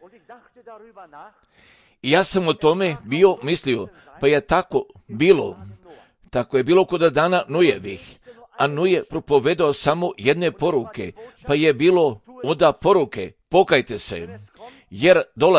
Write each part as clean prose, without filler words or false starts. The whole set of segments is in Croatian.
I ja sam o tome bio mislio, pa je tako bilo. Tako je bilo kod dana Nojevih, a Noje propovedao samo jedne poruke, pa je bilo onda poruke, pokajte se, jer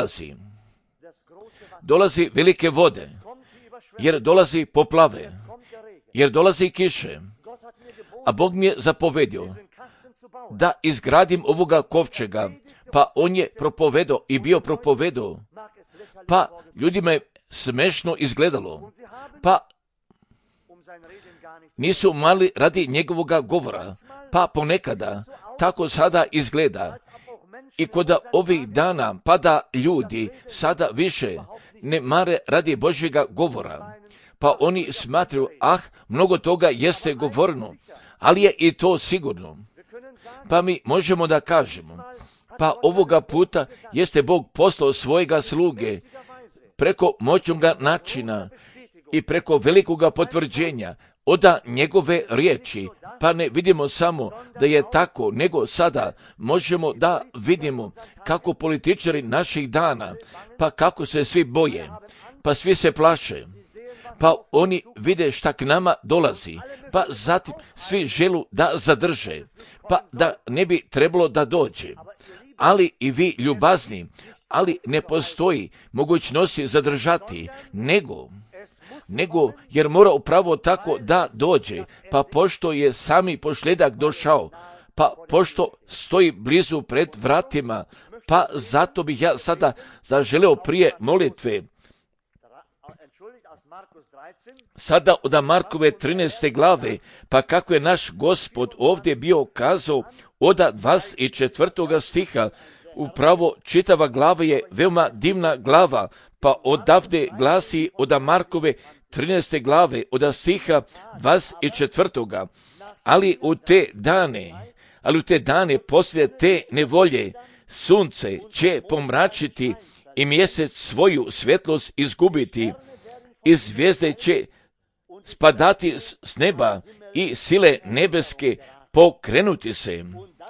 dolazi velike vode, jer dolazi poplave, jer dolazi kiše, a Bog mi je zapovedio da izgradim ovoga kovčega, pa on je propovedao i bio propovedao, pa ljudima je smešno izgledalo, pa nisu mali radi njegovoga govora, pa ponekada tako sada izgleda. I kod ovih dana pada ljudi sada više ne mare radi Božjega govora, pa oni smatraju, mnogo toga jeste govoreno, ali je i to sigurno. Pa mi možemo da kažemo, pa ovoga puta jeste Bog poslao svojega sluge preko moćnoga načina i preko velikoga potvrđenja od njegove riječi, pa ne vidimo samo da je tako, nego sada možemo da vidimo kako političari naših dana, pa kako se svi boje, pa svi se plaše, pa oni vide šta k nama dolazi, pa zatim svi želu da zadrže, pa da ne bi trebalo da dođe. Ali i vi ljubazni, ali ne postoji mogućnosti zadržati, nego jer mora upravo tako da dođe, pa pošto je sami pošljedak došao, pa pošto stoji blizu pred vratima, pa zato bih ja sada zaželeo prije molitve, sada od Markove 13. glave, pa kako je naš Gospod ovdje bio kazao od 24. stiha, upravo čitava glava je veoma divna glava, pa odavde glasi od Markove 13. glave, od stiha 24. Ali u te dane poslije te nevolje sunce će pomračiti i mjesec svoju svjetlost izgubiti i zvijezde će spadati s neba i sile nebeske pokrenuti se.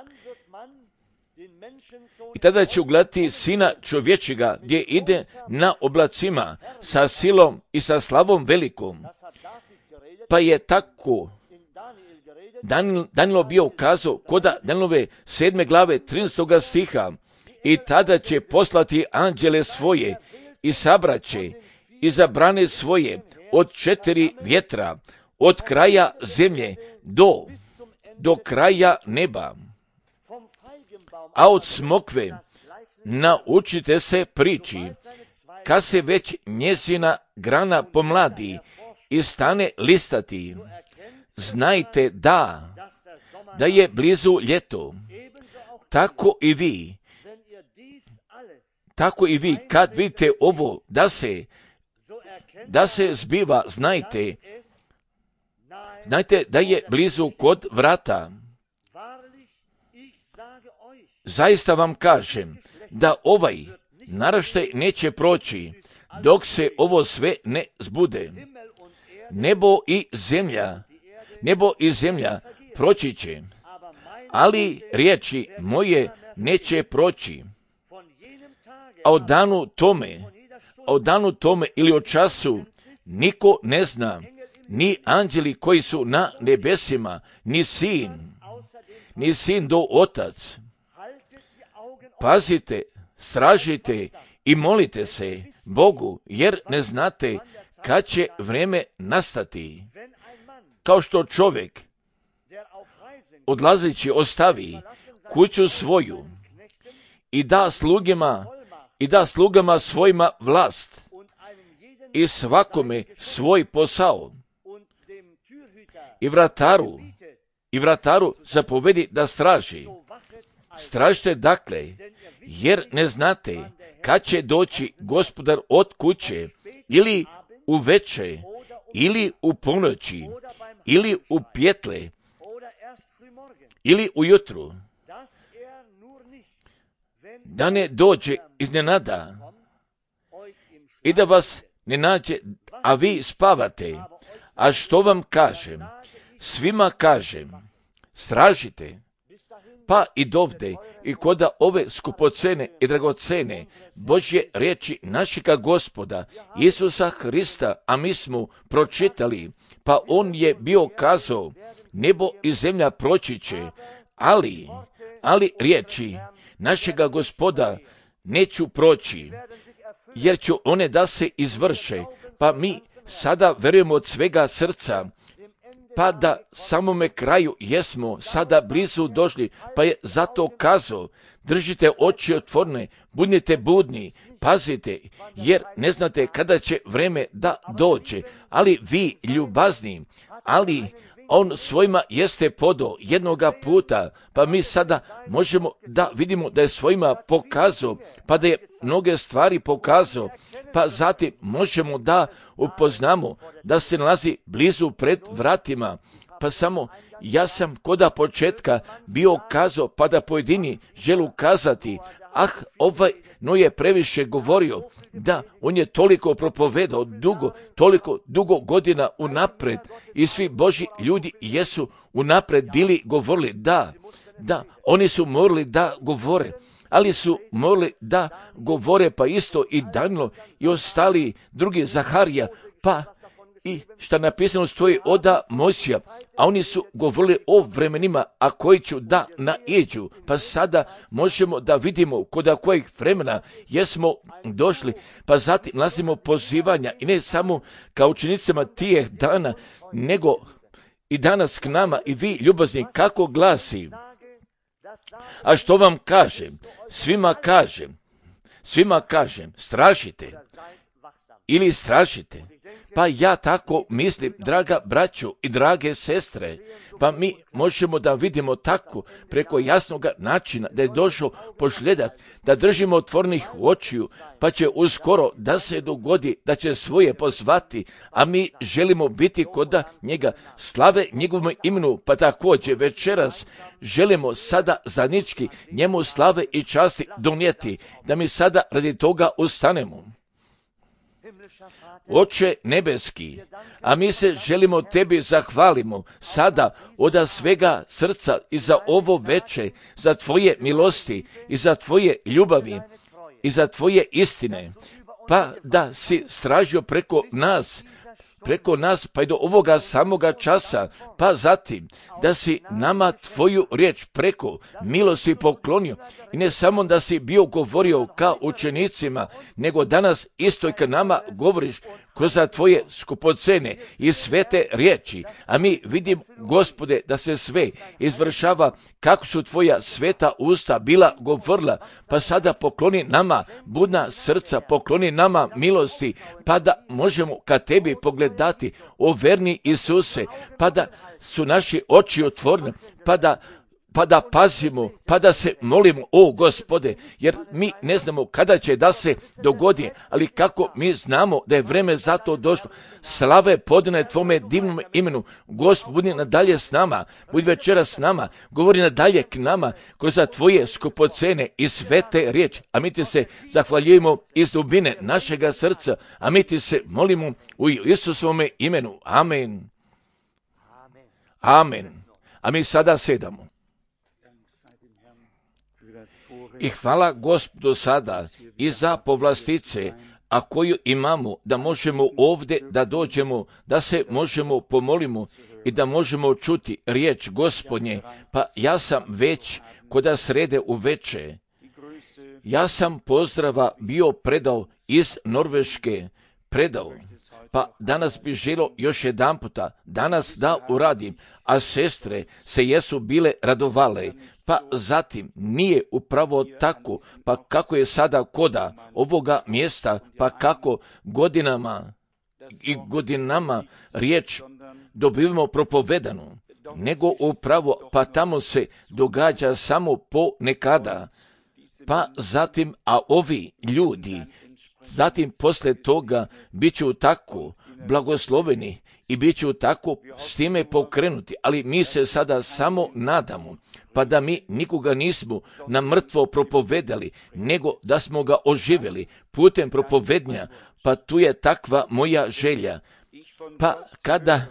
I tada će ugledati Sina čovječega gdje ide na oblacima sa silom i sa slavom velikom. Pa je tako Danilo bio ukazao kod Danilove 7. glave 13. stiha i tada će poslati anđele svoje i sabraće i zabrane svoje od 4 vjetra, od kraja zemlje do kraja neba. A od smokve naučite se priči, kad se već njezina grana pomladi i stane listati. Znajte da je blizu ljeto. Tako i vi kad vidite ovo da se zbiva, znajte da je blizu kod vrata. Zaista vam kažem da ovaj naraštaj neće proći dok se ovo sve ne zbude. Nebo i zemlja proći će, ali riječi moje neće proći. A o danu tome ili o času niko ne zna, ni anđeli koji su na nebesima, ni sin do otac. Pazite, stražite i molite se Bogu, jer ne znate kad će vrijeme nastati. Kao što čovjek odlazeći ostavi kuću svoju i da slugama svojima vlast i svakome svoj posao i vrataru zapovedi da straži. Stražite dakle, jer ne znate kad će doći gospodar od kuće, ili u veče, ili u ponoći, ili u pjetle, ili ujutru, da ne dođe iznenada i da vas ne nađe, a vi spavate. A što vam kažem? Svima kažem, stražite pa i dovde, i koda ove skupocene i dragocene Božje riječi našega Gospoda Isusa Hrista, a mi smo pročitali, pa on je bio kazao, nebo i zemlja proći će, ali riječi našega Gospoda neću proći, jer ću one da se izvrše. Pa mi sada verujemo od svega srca, pa da samome kraju jesmo sada blizu došli, pa je zato kazao, držite oči otvorene, budite budni, pazite, jer ne znate kada će vreme da dođe, ali vi ljubazni, ali on svojima jeste podao jednoga puta, pa mi sada možemo da vidimo da je svojima pokazao, pa da je mnoge stvari pokazao, pa zatim možemo da upoznamo da se nalazi blizu pred vratima. Pa samo ja sam koda početka bio kazao, pa da pojedini želu kazati, no je previše govorio, da on je toliko propovedao toliko dugo godina unapred, i svi Božji ljudi jesu unapred bili govorili, da, oni su morali da govore, ali su morali da govore, pa isto i Danilo i ostali drugi, Zaharija, pa i šta napisano stoji oda Mojsija, a oni su govorili o vremenima, a koji ću da naiđu. Pa sada možemo da vidimo kod kojih vremena jesmo došli, pa zatim nalazimo pozivanja, i ne samo kao učenicama tijeh dana, nego i danas k nama, i vi ljubazni, kako glasi. A što vam kažem? Svima kažem, stražite ili stražite. Pa ja tako mislim, draga braćo i drage sestre, pa mi možemo da vidimo tako preko jasnog načina da je došao pošljedak, da držimo otvornih očiju, pa će uskoro da se dogodi da će svoje pozvati, a mi želimo biti kod njega, slave njegovom imenu, pa također večeras želimo sada zajednički njemu slave i časti donijeti, da mi sada radi toga ustanemo. Oče nebeski, a mi se želimo tebi zahvalimo sada od svega srca i za ovo veče, za tvoje milosti i za tvoje ljubavi i za tvoje istine, pa da si stražio preko nas, pa i do ovoga samoga časa, pa zatim da si nama tvoju riječ preko milosti poklonio, i ne samo da si bio govorio kao učenicima, nego danas isto i kad nama govoriš kroz tvoje skupocene i svete riječi, a mi vidim, Gospode, da se sve izvršava kako su tvoja sveta usta bila govorila, pa sada pokloni nama budna srca, pokloni nama milosti, pa da možemo ka tebi pogledati, o verni Isuse, pa da su naši oči otvorene, pa da pazimo, pa da se molimo, o Gospode, jer mi ne znamo kada će da se dogodi, ali kako mi znamo da je vreme za to došlo. Slave podane tvome divnom imenu. Gospod, budi nadalje s nama, budi večera s nama, govori nadalje k nama kroz tvoje skupocene i svete riječi, a mi ti se zahvaljujemo iz dubine našega srca, a mi ti se molimo u Isusovome imenu. Amen. Amen. A mi sada sedamo. I hvala Gospodu sada i za povlastice, a koju imamo, da možemo ovdje da dođemo, da se možemo pomolimo i da možemo čuti riječ Gospodnje. Pa ja sam već koda srede u veče, ja sam pozdrava bio predao iz Norveške, pa danas bi želo još jedan puta danas da uradim, a sestre se jesu bile radovale, pa zatim nije upravo tako, pa kako je sada koda ovoga mjesta, pa kako godinama riječ dobivamo propovedanu, nego upravo, pa tamo se događa samo ponekada, pa zatim, a ovi ljudi, zatim posle toga bit ću tako blagosloveni i bit ću tako s time pokrenuti, ali mi se sada samo nadamo, pa da mi nikoga nismo na mrtvo propovedali, nego da smo ga oživjeli putem propovednja, pa tu je takva moja želja. Pa kada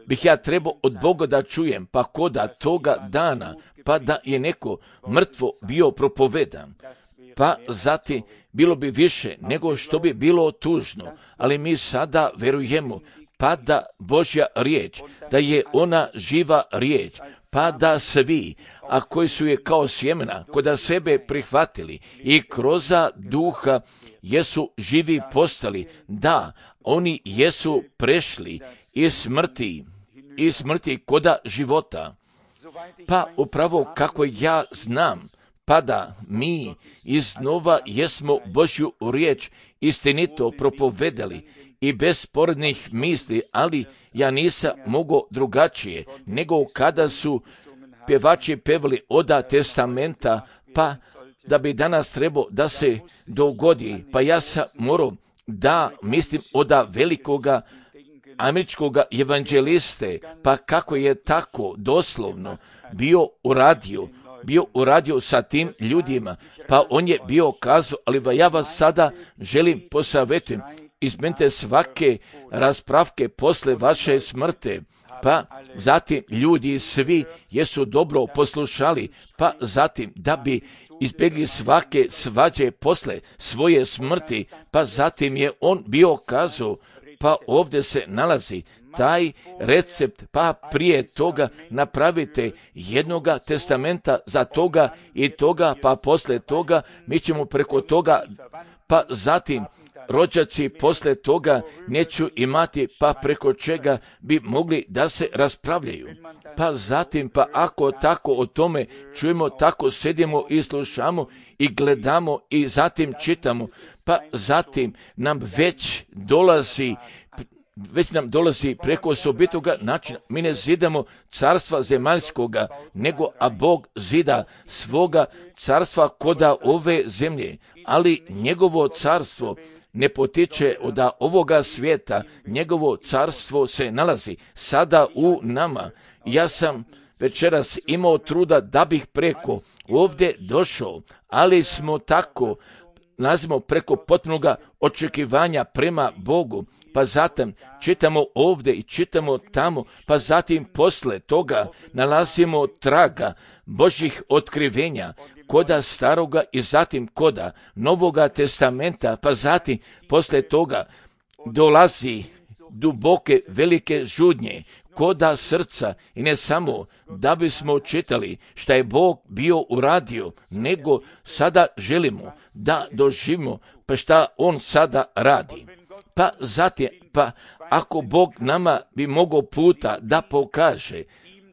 bih ja trebao od Boga da čujem, pa koda toga dana, pa da je neko mrtvo bio propovedan, pa zatim bilo bi više nego što bi bilo tužno, ali mi sada verujemo, pa da Božja riječ, da je ona živa riječ, pa da svi, a koji su je kao sjemena, koda sebe prihvatili i kroz duha jesu živi postali, da, oni jesu prešli iz smrti koda života. Pa upravo kako ja znam, pa da mi iznova jesmo Božju riječ istinito propovedali i bez sporednih misli, ali ja nisam mogao drugačije, nego kada su pjevači pevali oda testamenta, pa da bi danas trebao da se dogodi, pa ja sam morao da mislim oda velikoga američkoga evanđeliste, pa kako je tako doslovno bio uradio sa tim ljudima, pa on je bio kazao, ali ja vas sada želim posavjetujem, izmenite svake raspravke posle vaše smrte, pa zatim ljudi svi jesu dobro poslušali, pa zatim da bi izbjegli svake svađe posle svoje smrti, pa zatim je on bio kazao, pa ovdje se nalazi taj recept, pa prije toga napravite jednoga testamenta za toga i toga, pa posle toga mi ćemo preko toga, pa zatim rođaci posle toga neću imati, pa preko čega bi mogli da se raspravljaju. Pa zatim, pa ako tako o tome čujemo, tako sedimo i slušamo i gledamo i zatim čitamo, pa zatim nam već nam dolazi preko osobitoga načina. Mi ne zidamo carstva zemaljskoga, nego a Bog zida svoga carstva koda ove zemlje, ali njegovo carstvo ne potiče od ovoga svijeta, njegovo carstvo se nalazi sada u nama. Ja sam večeras imao truda da bih preko ovdje došao, ali smo tako nazimo preko potpunoga očekivanja prema Bogu, pa zatim čitamo ovdje i čitamo tamo, pa zatim posle toga nalazimo traga Božjih otkrivenja koda staroga i zatim koda Novoga testamenta, pa zatim posle toga dolazi duboke velike žudnje koda srca i ne samo da bismo čitali šta je Bog bio uradio, nego sada želimo da doživimo pa šta On sada radi. Pa zatim, pa ako Bog nama bi mogao puta da pokaže,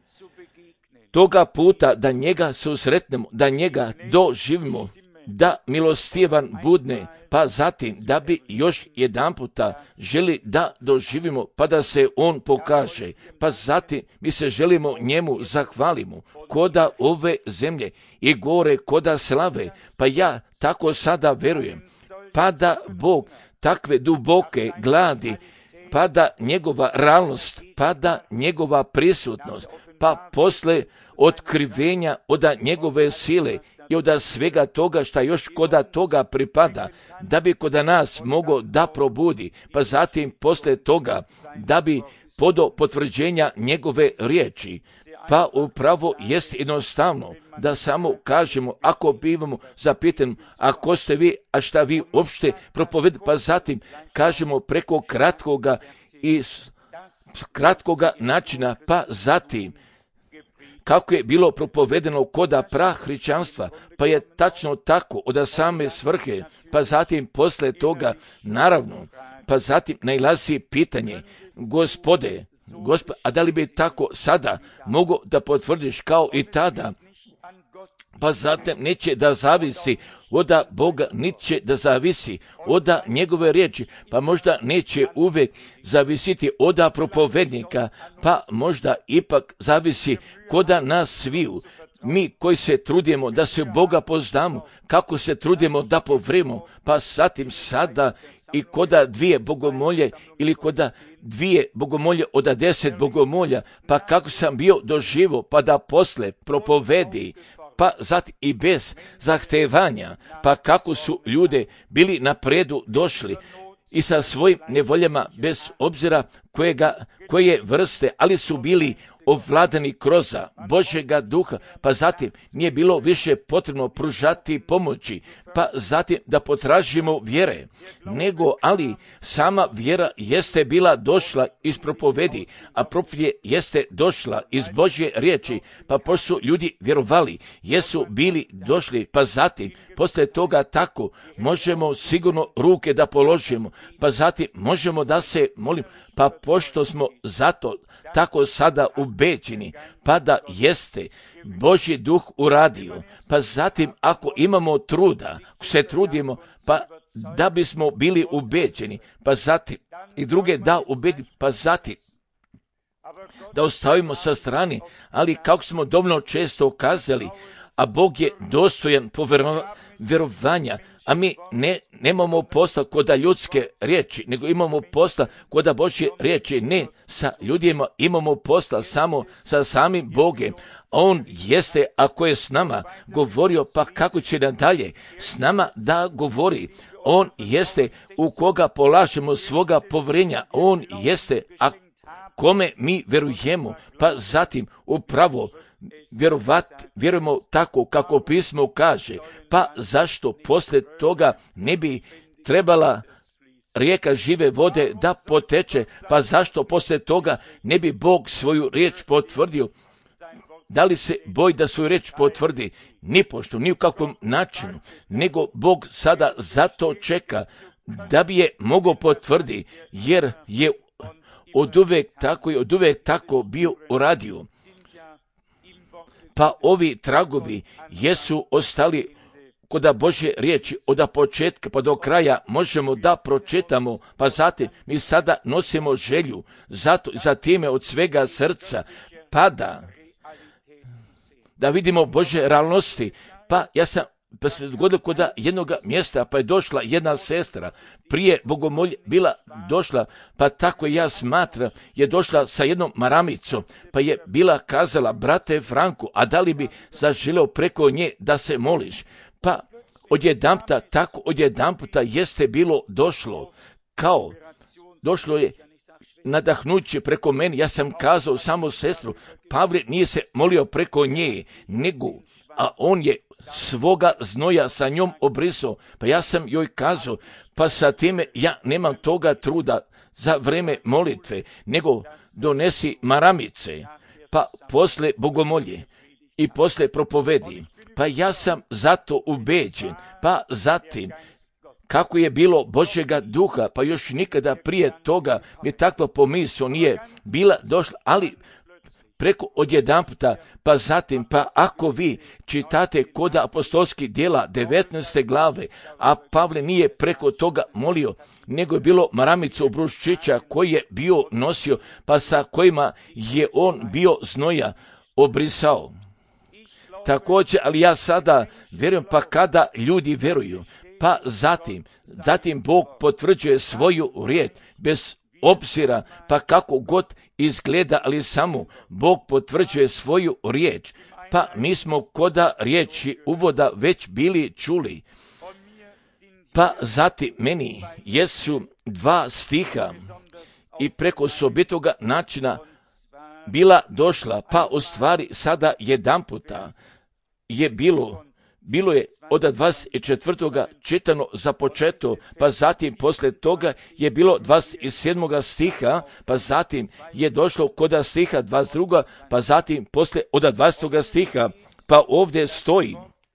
toga puta da njega susretnemo, da njega doživimo, da milostivan budne, pa zatim da bi još jedan puta želi da doživimo, pa da se on pokaže, pa zatim mi se želimo njemu zahvalimo, koda ove zemlje i gore koda slave, pa ja tako sada verujem, pa da Bog takve duboke gladi, pa da njegova realnost, pa da njegova prisutnost, pa posle otkrivenja od njegove sile i od svega toga šta još koda toga pripada, da bi koda nas mogao da probudi, pa zatim posle toga da bi podo potvrđenja njegove riječi. Pa upravo jest jednostavno da samo kažemo, ako bivamo zapitani, a ko ste vi, a šta vi uopšte propovedate, pa zatim kažemo preko kratkoga načina, pa zatim kako je bilo propovedeno koda prahrišćanstva, pa je tačno tako od same svrhe, pa zatim posle toga, naravno, pa zatim nailazi pitanje, Gospode, a da li bi tako sada mogo da potvrdiš kao i tada? Pa zatim neće da zavisi od Boga, niti će da zavisi od njegove riječi, pa možda neće uvijek zavisiti od propovednika, pa možda ipak zavisi koda nas sviju. Mi koji se trudimo da se Boga poznamo, kako se trudimo da povremo, pa zatim sada i koda 2 bogomolje ili koda 2 bogomolje od 10 bogomolja, pa kako sam bio doživo, pa da posle propovedi, pa zatim i bez zahtevanja, pa kako su ljude bili napredu došli i sa svojim nevoljama bez obzira koje vrste, ali su bili ovladani kroz Božjega duha, pa zatim nije bilo više potrebno pružati pomoći, pa zatim da potražimo vjere, ali sama vjera jeste bila došla iz propovedi, a propovjed jeste došla iz Božje riječi, pa pošto su ljudi vjerovali, jesu bili došli, pa zatim poslije toga tako možemo sigurno ruke da položimo, pa zatim možemo da se molimo, pa pošto smo zato tako sada ubeđeni, pa da jeste Božji duh uradio, pa zatim ako imamo truda, ako se trudimo, pa da bismo bili ubeđeni, pa zatim i druge da ubedimo, pa zatim da ostavimo sa strane, ali kako smo dovoljno često ukazali, a Bog je dostojan vjerovanja, a mi nemamo posla kod ljudske riječi, nego imamo posla kod Božje riječi, ne sa ljudima, imamo posla samo sa samim Bogem. On jeste, ako je s nama govorio, pa kako će nadalje s nama da govori. On jeste u koga polažemo svoga povjerenja, on jeste, a kome mi vjerujemo, pa zatim upravo vjerujemo tako kako pismo kaže, pa zašto poslije toga ne bi trebala rijeka žive vode da poteče, pa zašto poslije toga ne bi Bog svoju riječ potvrdio? Da li se boji da svoju riječ potvrdi? Nipošto, ni u kakvom načinu, nego Bog sada zato čeka da bi je mogao potvrdi, jer je od uvijek tako bio uradio. Pa ovi tragovi jesu ostali kod Božje riječi od početka pa do kraja, možemo da pročitamo, pa zatim mi sada nosimo želju za time od svega srca, pa da vidimo Božje realnosti. Pa se dogodilo kod jednog mjesta, pa je došla jedna sestra, prije bogomolje bila došla, pa tako ja smatram, je došla sa jednom maramicom, pa je bila kazala, brate Franku, a da li bi zaželeo preko nje da se moliš? Pa odjedanputa jeste bilo došlo je nadahnuće preko meni. Ja sam kazao samo sestru, Pavle nije se molio preko nje, a on je svoga znoja sa njom obrisao, pa ja sam joj kazao, pa sa time ja nemam toga truda za vreme molitve, nego donesi maramice, pa posle bogomolje i posle propovedi, pa ja sam zato ubeđen, pa zatim kako je bilo Božjega duha, pa još nikada prije toga mi takva pomisao nije bila došla, ali preko odjedanputa, pa zatim, pa ako vi čitate kod apostolskih djela 19. glave, a Pavle nije preko toga molio, nego je bilo maramica obruščića koji je bio nosio, pa sa kojima je on bio znoja obrisao. Također, ali ja sada vjerujem, pa kada ljudi vjeruju, pa zatim Bog potvrđuje svoju riječ bez obzira, pa kako god izgleda, ali samo Bog potvrđuje svoju riječ. Pa mi smo koda riječi uvoda već bili čuli. Pa zatim meni jesu 2 stiha i preko sobitoga načina bila došla, pa u stvari sada jedanputa je bilo je od 24. čitano započeto, pa zatim poslije toga je bilo 27. stiha, pa zatim je došlo kod stiha 22. pa zatim poslije od 20. stiha, pa ovdje stoji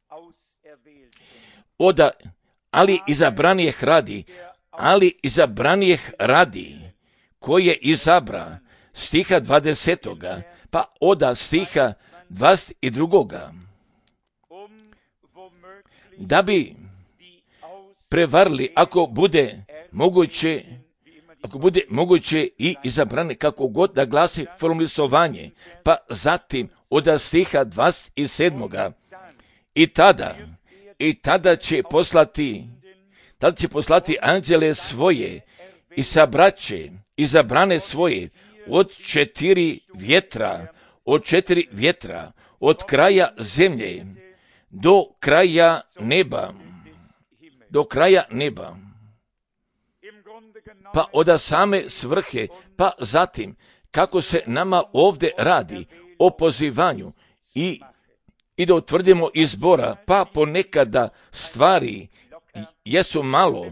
ali izabranijeh radi, koje izabra, stiha 20. pa od stiha 22. da bi prevarili, ako bude moguće i izabrani, kako god da glasi formulisovanje, pa zatim od stiha 27. I tada će poslati anđele svoje i sabraće izabrane svoje od 4 vjetra, od kraja zemlje do kraja neba. pa od same svrhe, pa zatim kako se nama ovdje radi o pozivanju i da utvrdimo izbora, pa ponekada stvari jesu malo,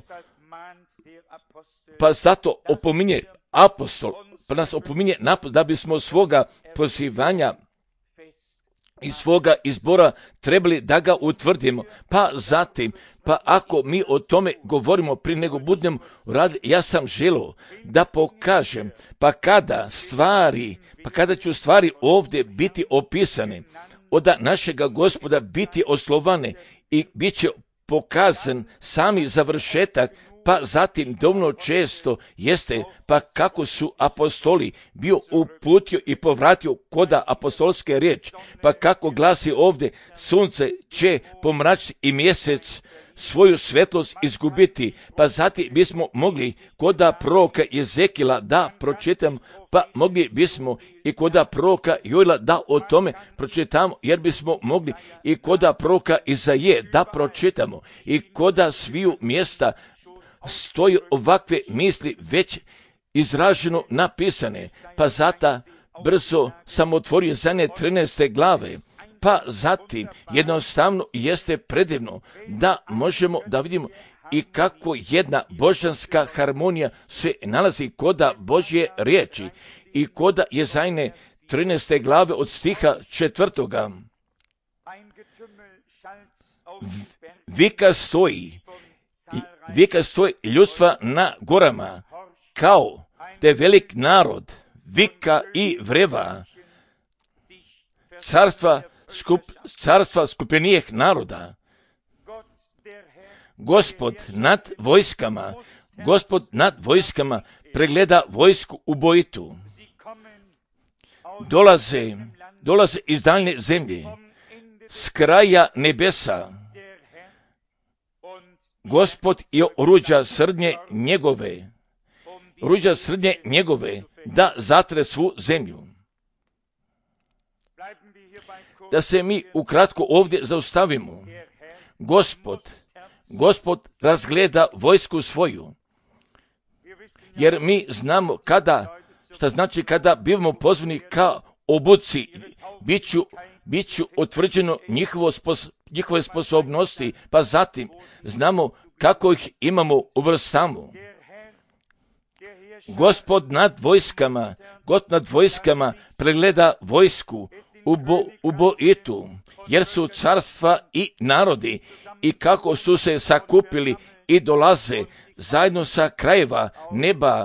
pa zato opominje apostol, pa nas opominje da bismo svoga pozivanja i svoga izbora trebali da ga utvrdimo. Pa zatim, pa ako mi o tome govorimo prije nego budemo radili, ja sam želio da pokažem, pa kada ću stvari ovdje biti opisane, od našega Gospoda biti oslovane i bit će pokazan sami završetak, pa zatim dovoljno često jeste, pa kako su apostoli bio uputio i povratio koda apostolske riječi, pa kako glasi ovdje, sunce će pomračiti i mjesec svoju svetlost izgubiti, pa zatim bismo mogli koda proroka Jezekila da pročitamo, pa mogli bismo i koda proroka Joela da o tome pročitamo, jer bismo mogli i koda proroka Izaije da pročitamo i koda sviju mjesta stoji ovakve misli već izraženo napisane, pa zato brzo sam otvorio zadnje 13. glave, pa zatim jednostavno jeste predivno da možemo da vidimo i kako jedna božanska harmonija se nalazi koda Božje riječi i koda Jezajne 13. glave od stiha 4. Vika stoji ljudstva na gorama, kao te velik narod, vika i vreva, carstva skupljenijih naroda. Gospod nad vojskama pregleda vojsku ubojitu. Dolaze iz daljne zemlje, s kraja nebesa. Gospod je oruđa srdnje njegove, da zatre svu zemlju. Da se mi ukratko ovdje zaustavimo. Gospod razgleda vojsku svoju, jer mi znamo šta znači kada bivamo pozvani ka obuci, bit ću utvrđeno njihove sposobnosti, pa zatim znamo kako ih imamo u vrstama. Gospod nad vojskama pregleda vojsku ubojitu, jer su carstva i narodi i kako su se sakupili i dolaze zajedno sa krajeva neba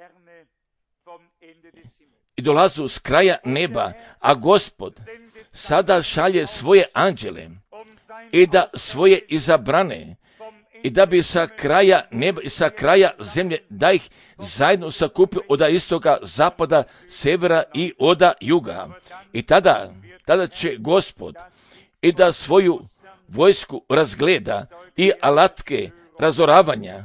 i dolazu s kraja neba, a Gospod sada šalje svoje anđele i da svoje izabrane i da bi sa kraja neba i sa kraja zemlje da ih zajedno sakupio od istoga, zapada, severa i od juga. I tada će Gospod i da svoju vojsku razgleda i alatke razoravanja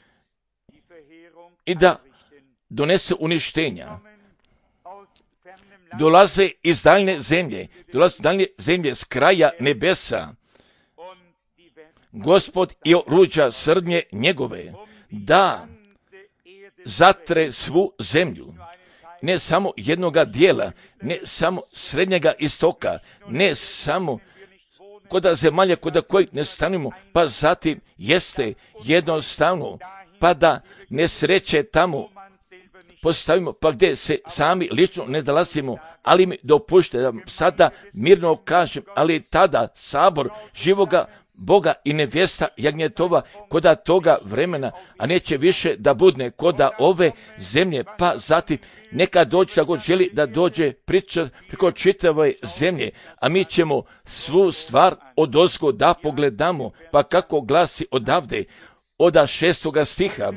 i da donese uništenja. Dolaze iz daljne zemlje s kraja nebesa. Gospod je oruđa srdnje njegove, da zatre svu zemlju. Ne samo jednoga dijela, ne samo srednjega istoka, ne samo koda zemalja koda kojih ne stanimo, pa zatim jeste jednostavno, pa da nesreće tamo postavimo, pa gdje se sami lično ne dolazimo, ali mi dopušte da sada mirno kažem, ali tada sabor živoga Boga i nevjesta jagnjetova koda toga vremena, a neće više da budne koda ove zemlje, pa zatim neka dođe da god želi da dođe priča preko čitave zemlje, a mi ćemo svu stvar odozgo da pogledamo, pa kako glasi odavde, od 6. stiha.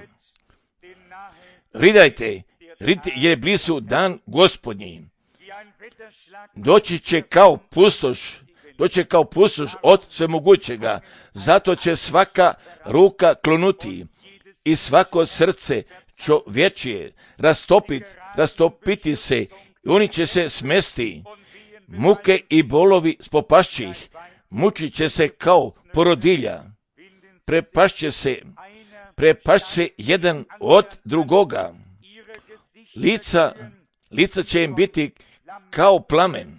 Ridajte, jer je blizu dan Gospodnji. Doći će kao pustoš od svemogućega, zato će svaka ruka klonuti i svako srce čovječije rastopiti se i oni će se smesti. Muke i bolovi spopašće ih, mučit će se kao porodilja, prepašće se prepašće se jedan od drugoga. Lica će im biti kao plamen.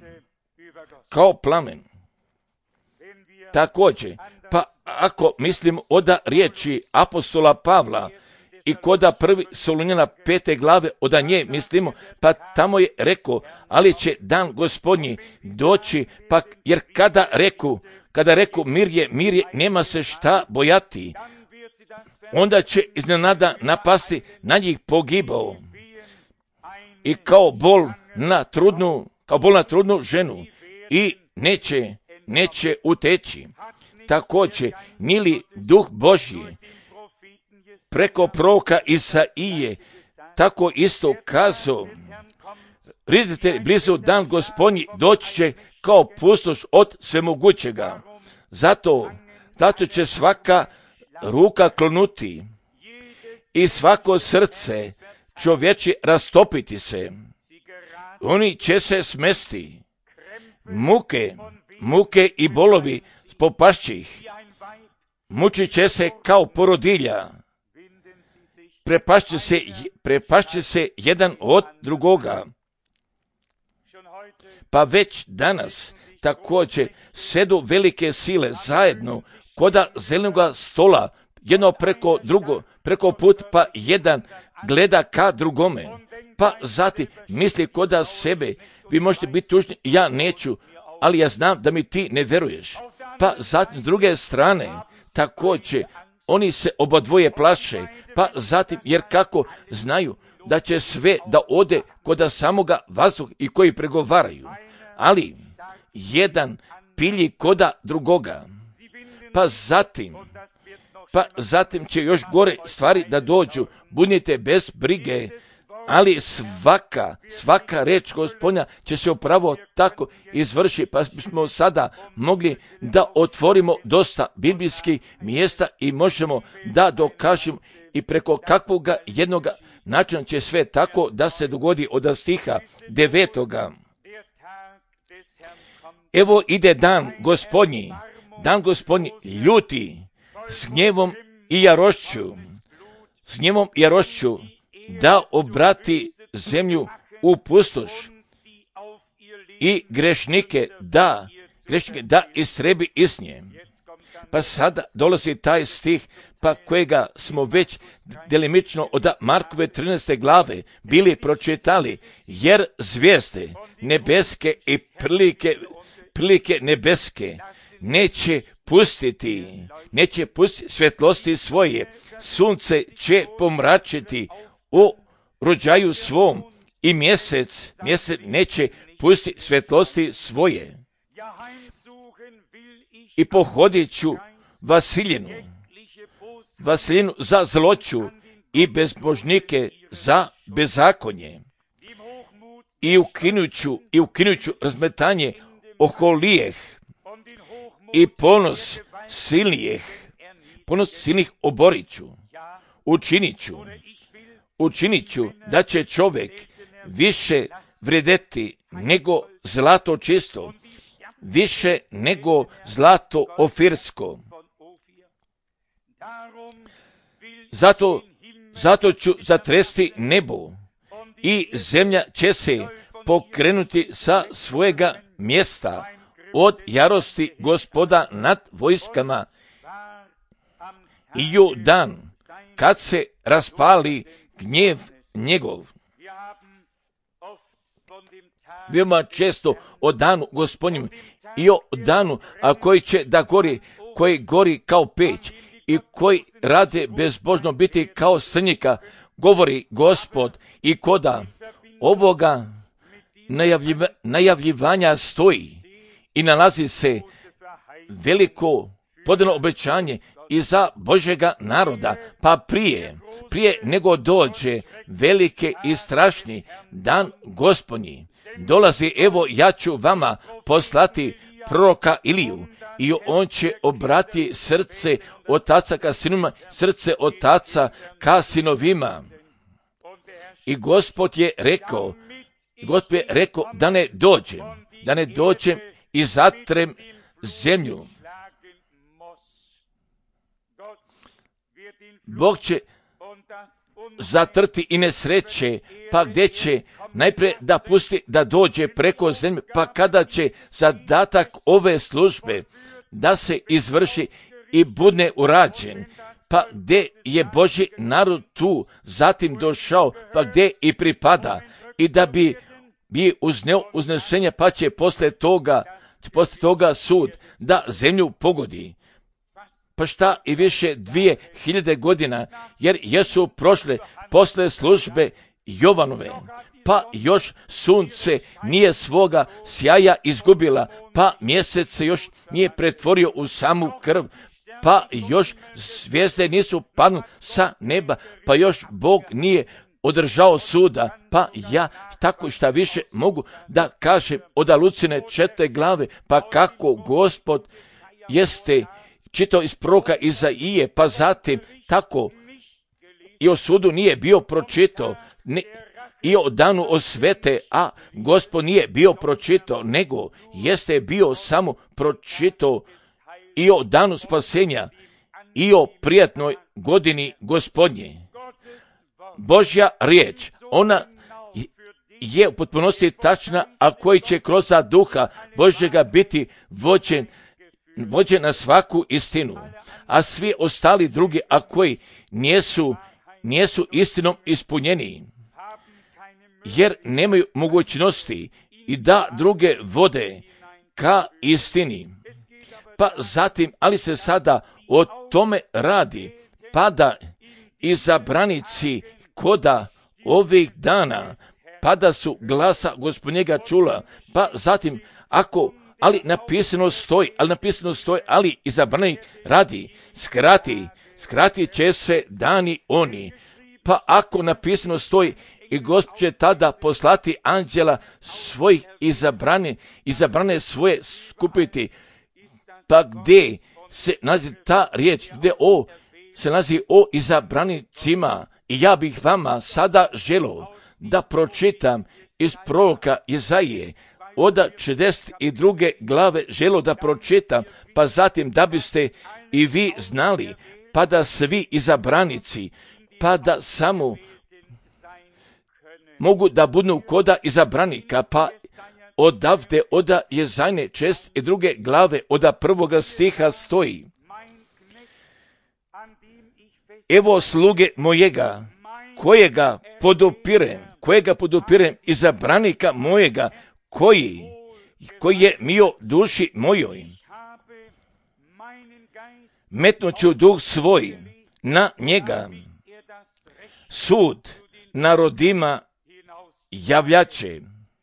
Također, pa ako mislim oda riječi apostola Pavla i koda 1. Solunjana 5. glave oda nje mislimo, pa tamo je rekao, ali će dan Gospodnji doći, pa jer kada reku mir je, nema se šta bojati, onda će iznenada napasti na njih pogibao i kao bol na trudnu ženu i neće uteći. Također, nili Duh Božji preko proroka Isaije tako isto kazao, vidite blizu dan Gospodnji doći će kao pustoš od svemogućega. Zato će svaka ruka klonuti i svako srce čovječe rastopiti se. Oni će se smesti. Muke i bolovi popašće ih. Mučit će se kao porodilja. Prepašće se jedan od drugoga. Pa već danas također sedu velike sile zajedno koda zelenog stola, jedno preko put, pa jedan gleda ka drugome, pa zatim misli koda sebe, vi možete biti tužni, ja neću, ali ja znam da mi ti ne veruješ. Pa zatim s druge strane također oni se obadvoje plaše, pa zatim jer kako znaju da će sve da ode koda samoga vazduha i koji pregovaraju, ali jedan pilji koda drugoga. Pa zatim će još gore stvari da dođu, budite bez brige, ali svaka reč Gospodnja će se upravo tako izvršiti, pa smo sada mogli da otvorimo dosta biblijskih mjesta i možemo da dokažemo i preko kakvoga jednoga načina će sve tako da se dogodi od stiha 9. Evo ide dan Gospodnji ljuti s gnjevom i jarošću, da obrati zemlju u pustoš i grešnike da istrebi iz nje. Pa sada dolazi taj stih, pa kojega smo već delimično od Markove 13. glave bili pročitali, jer zvijezde nebeske i prilike nebeske neće pustiti svjetlosti svoje, sunce će pomračiti u rođaju svom i mjesec neće pustiti svjetlosti svoje. I pohodit ću Vasiljinu za zloću i bezbožnike za bezakonje. I ukinut ću razmetanje oholijeh i ponos silnih oborit ću. Učinit ću da će čovjek više vrijediti nego zlato čisto, više nego zlato ofirsko. Zato ću zatresti nebo i zemlja će se pokrenuti sa svojega mjesta od jarosti Gospoda nad vojskama i u dan kad se raspali gnjev njegov. Veoma često o danu Gospodnjem i o danu koji gori kao peć i koji rade bezbožno biti kao strnjika, govori Gospod, i koda ovoga najavljivanja stoji i nalazi se veliko podano obećanje i za Božjega naroda, pa prije nego dođe velike i strašni dan Gospodnji, dolazi, evo ja ću vama poslati proroka Iliju i on će obrati srce otaca ka sinovima, srce otaca ka sinovima. I Gospod je rekao da ne dođem i zatrem zemlju. Bog će zatrti i nesreće, pa gdje će najprije da pusti da dođe preko zemlje, pa kada će zadatak ove službe da se izvrši i bude urađen, pa gdje je Božji narod tu zatim došao, pa gdje i pripada, i da bi uznešenje, pa će posle toga sud da zemlju pogodi. Pa šta i više 2000 godina, jer jesu prošle posle službe Jovanove, pa još sunce nije svoga sjaja izgubila, pa mjesec se još nije pretvorio u samu krv, pa još zvijezde nisu padnule sa neba, pa još Bog nije održao suda, pa ja tako šta više mogu da kažem od Lucine 4. glave, pa kako Gospod jeste čitao iz proroka Izaije, pa zatim tako i o sudu nije bio pročitao, i o danu osvete, a Gospod nije bio pročitao, nego jeste bio samo pročitao i o danu spasenja i o prijatnoj godini Gospodnje. Božja riječ, ona je u potpunosti tačna, a koji će kroz duha Božjega biti vođen na svaku istinu, a svi ostali drugi, a koji nijesu istinom ispunjeni, jer nemaju mogućnosti i da druge vode ka istini. Pa zatim, ali se sada o tome radi, pa da izabranici koda ovih dana, pa da su glasa Gospodnjega čula, pa zatim ali napisano stoji, ali izabranik radi, skratit će se dani oni. Pa ako napisano stoji, i Gospod će tada poslati anđela svojih izabrane svoje skupiti. Pa gdje se nalazi ta riječ, gdje se nalazi o izabranicima, i ja bih vama sada želio da pročitam iz proroka Izaije, od 42. glave želio da pročitam, pa zatim da biste i vi znali, pa da svi izabranici, pa da samo mogu da budu koda izabranika, pa odavde od Jezajne 62. glave od 1. stiha stoji: evo sluge mojega, kojega podupirem, izabranika mojega, koji je mio duši mojoj. Metnuću duh svoj na njega, sud narodima javljače.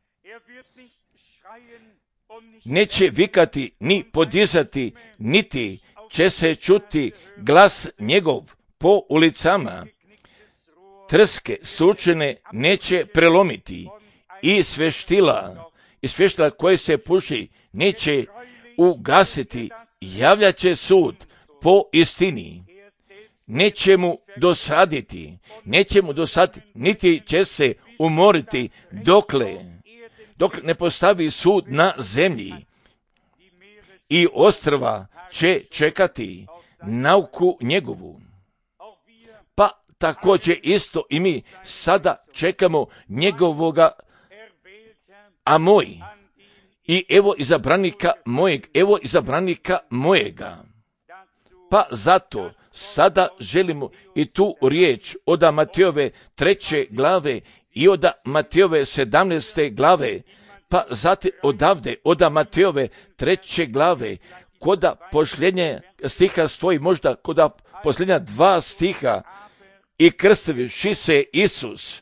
Neće vikati ni podizati, niti će se čuti glas njegov po ulicama. Trske stučene neće prelomiti i sveštila koje se puši neće ugasiti. Javljaće sud po istini. Neće mu dosaditi, niti će se umoriti dok ne postavi sud na zemlji. I ostrva će čekati nauku njegovu. Pa također isto i mi sada čekamo njegovoga, a moj. I evo izabranika mojega. Pa zato sada želimo i tu riječ od Matejove 3. glave i od Matejove 17. glave, pa zatim odavde od Matejove 3. glave, koda posljednje stiha stoji, možda koda posljednja 2 stiha: i krstavivši se Isus,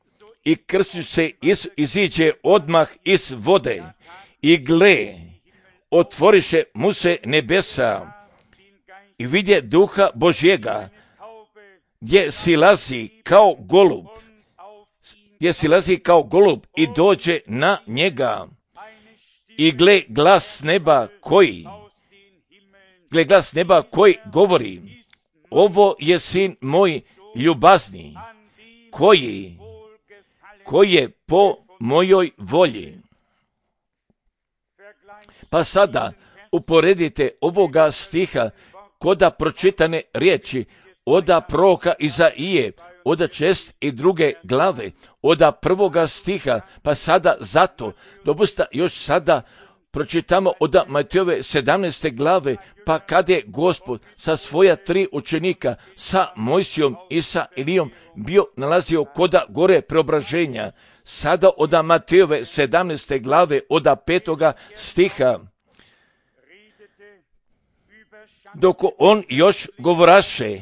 iziđe odmah iz vode, i gle, otvoriše mu se nebesa, i vidje duha Božjega, gdje silazi kao golub i dođe na njega. I gle glas neba koji govori: ovo je sin moj ljubazni, koji je po mojoj volji. Pa sada uporedite ovoga stiha koda pročitane riječi oda proroka Izaije, oda 62. glave, oda 1. stiha, pa sada zato, dopusta još sada pročitamo oda Matejove 17. glave, pa kad je Gospod sa svoja 3 učenika, sa Mojsijom i sa Elijom, bio nalazio koda gore preobraženja, sada oda Matejove 17. glave, oda 5. stiha, dok on još govoraše,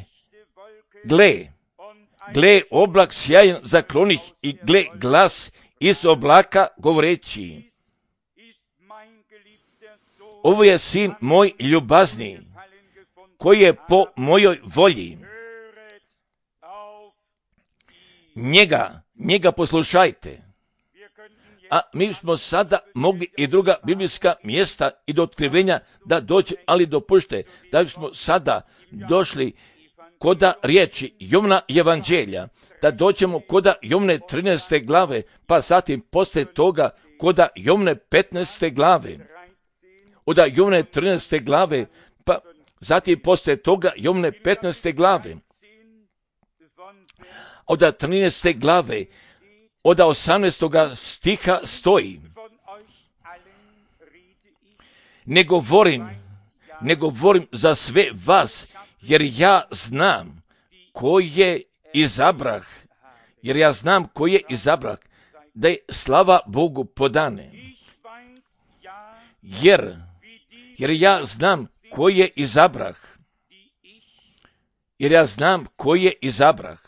gle oblak sjajan zaklonih i gle glas iz oblaka govoreći, ovo je sin moj ljubazni, koji je po mojoj volji. Njega poslušajte. A mi smo sada mogli i druga biblijska mjesta i do otkrivenja da dođe, ali dopušte da bismo sada došli koda riječi Jovna evanđelja, da dođemo koda Jovne 13. glave, pa zatim poslije toga koda Jovne 15. glave. Oda Jovne 13. glave, pa zatim poslije toga Jovne 15. glave. Oda 13. glave, oda 18. stiha stoji, ne govorim za sve vas, jer ja znam ko je izabrah, da je slava Bogu podane. Jer ja znam ko je izabrah.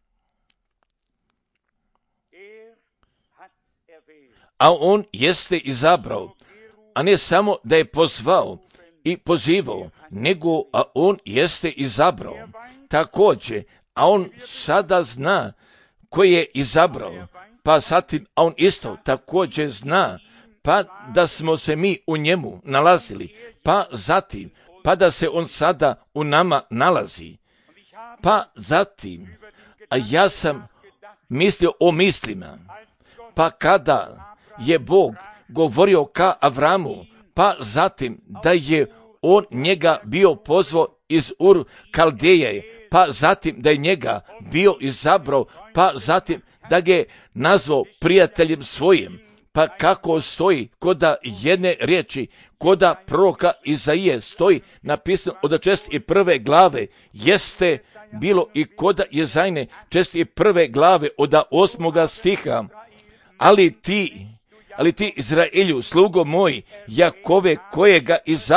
A on jeste izabrao, a ne samo da je pozvao i pozivao, nego a on jeste izabrao. Također, a on sada zna ko je izabrao, pa zatim, a on isto također zna, pa da smo se mi u njemu nalazili, pa zatim, pa da se on sada u nama nalazi, pa zatim, a ja sam mislio o mislima, pa kada je Bog govorio ka Avramu, pa zatim da je on njega bio pozvao iz Ur Kaldeje, pa zatim da je njega bio izabrao, pa zatim da ga je nazvao prijateljem svojim, pa kako stoji koda jedne riječi, koda proroka Izaije stoji napisano od 61. glave, jeste bilo i koda Jezajne 61. glave od 8. stiha, ali ti Izraelju, slugo moj, Jakove, kojega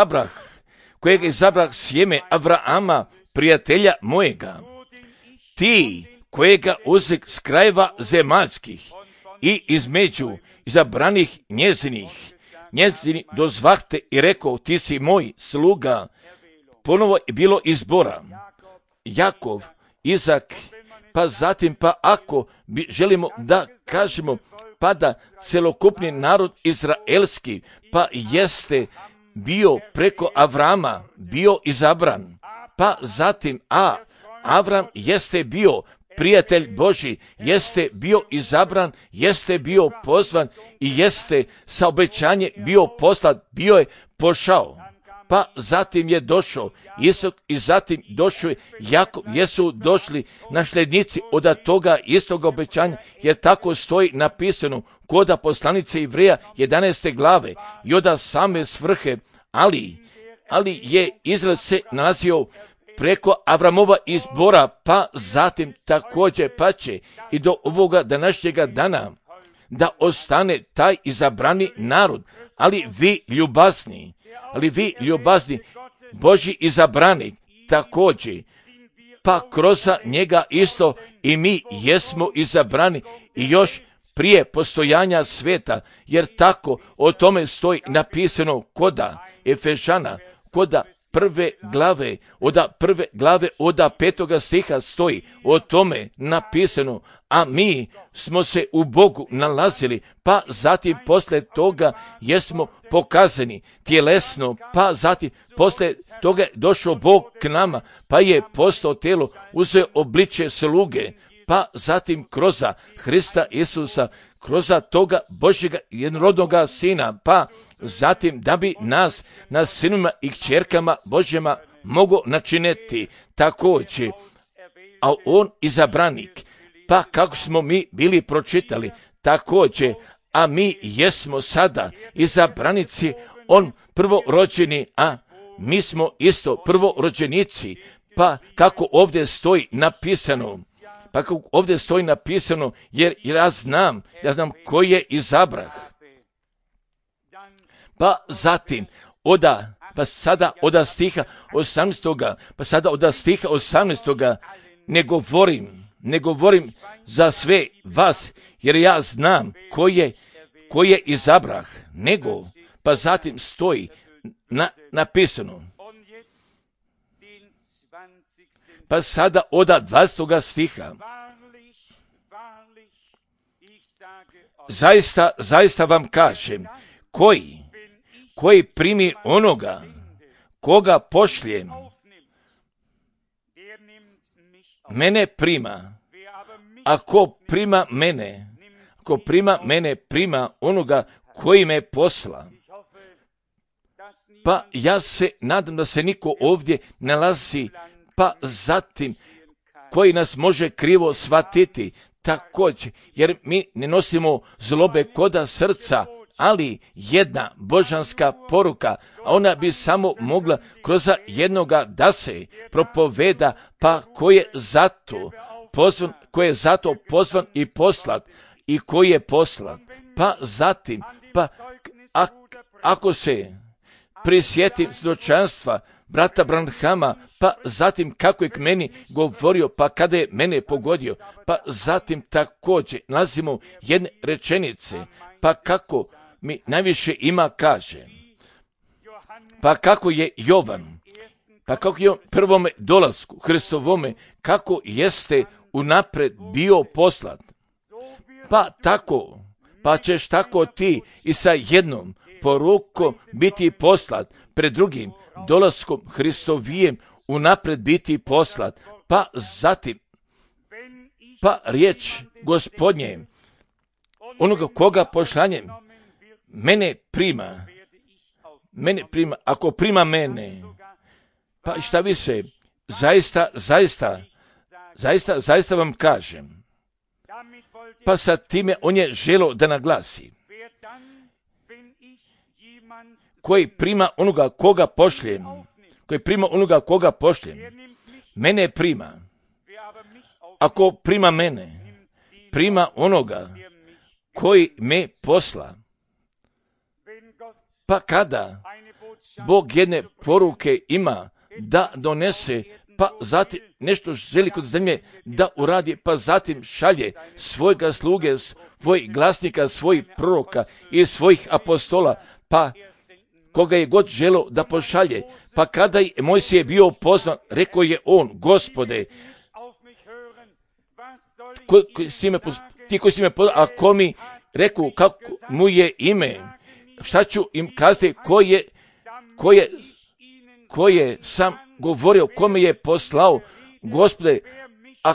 izabrah sjeme Avraama, prijatelja mojega, ti kojega uzek s krajeva zemaljskih i između izabranih njezini dozvahte i rekao, ti si moj sluga. Ponovo je bilo izbora. Jakov, Izak, pa zatim, pa ako želimo da kažemo, pa da celokupni narod izraelski, pa jeste bio preko Avrama, bio izabran, pa zatim, Avram jeste bio prijatelj Božji, jeste bio izabran, jeste bio pozvan i jeste sa obećanje bio poslat, bio je pošao. Pa zatim je došao Isak i zatim došao je Jakov, jesu došli nasljednici od toga istog obećanja, jer tako stoji napisano koda poslanice Ivreja 11. glave i od same svrhe, ali je Izrael se nalazio preko Avramova izbora, pa zatim također pa će i do ovoga današnjega dana da ostane taj izabrani narod, ali vi ljubazni, Božji izabrani također, pa kroz njega isto i mi jesmo izabrani i još prije postojanja sveta, jer tako o tome stoji napisano koda Efežana, koda prve glave, od 5. stiha stoji o tome napisano, a mi smo se u Bogu nalazili, pa zatim poslije toga jesmo pokazani tjelesno, pa zatim poslije toga je došao Bog k nama, pa je postao tijelo, uzeo obličje sluge, pa zatim kroz Hrista Isusa, kroz toga Božjega jednorodnoga Sina, pa zatim da bi nas na sinovima i kćerkama Božjima mogo načiniti također a on izabranik. Pa kako smo mi bili pročitali, također, a mi jesmo sada izabranici, on prvorođeni, a mi smo isto prvorođenici. Pa kako ovdje stoji napisano, jer ja znam koji je izabrah. Pa zatim, sada od stiha 18. Ne govorim za sve vas, jer ja znam ko je izabrah, nego, pa zatim stoji napisano. Pa sada od 20. stiha. Zaista vam kažem, koji primi onoga koga pošljem, mene prima. Ako prima mene, prima onoga koji me posla. Pa ja se nadam da se niko ovdje nalazi, pa zatim koji nas može krivo shvatiti također, jer mi ne nosimo zlobe koda srca, ali jedna božanska poruka, a ona bi samo mogla kroz jednoga da se propoveda, pa ko je zato pozvan i poslat, i koji je poslat. Pa zatim, ako se prisjetim svjedočanstva brata Branhama, pa zatim kako je k meni govorio, pa kada je mene pogodio, pa zatim također nalazimo jedne rečenice, pa kako mi najviše ima kaže, pa kako je Jovan, pa kako je on prvome dolasku Hristovome, kako jeste unapred bio poslat, pa ćeš tako ti i sa jednom porukom biti poslat, pred drugim dolaskom Hristovijem unapred biti poslat, pa zatim, pa riječ Gospodnje, onoga koga pošlanjem, mene prima, ako prima mene, pa šta više, zaista vam kažem, pa sa time on je želio da naglasi, koji prima onoga koga pošljem, mene prima. Ako prima mene, prima onoga koji me posla. Pa kada Bog jedne poruke ima da donese, pa zatim nešto želi kod zemlje da uradi, pa zatim šalje svojega sluge, svojih glasnika, svojih proroka i svojih apostola, pa koga je god želo da pošalje. Pa kada je Mojsije bio pozvan, rekao je on, Gospode, ti koji si me pozvan, a ko mi rekao kako mu je ime, šta ću im kazati, ko je sam govorio, ko me je poslao, Gospode, a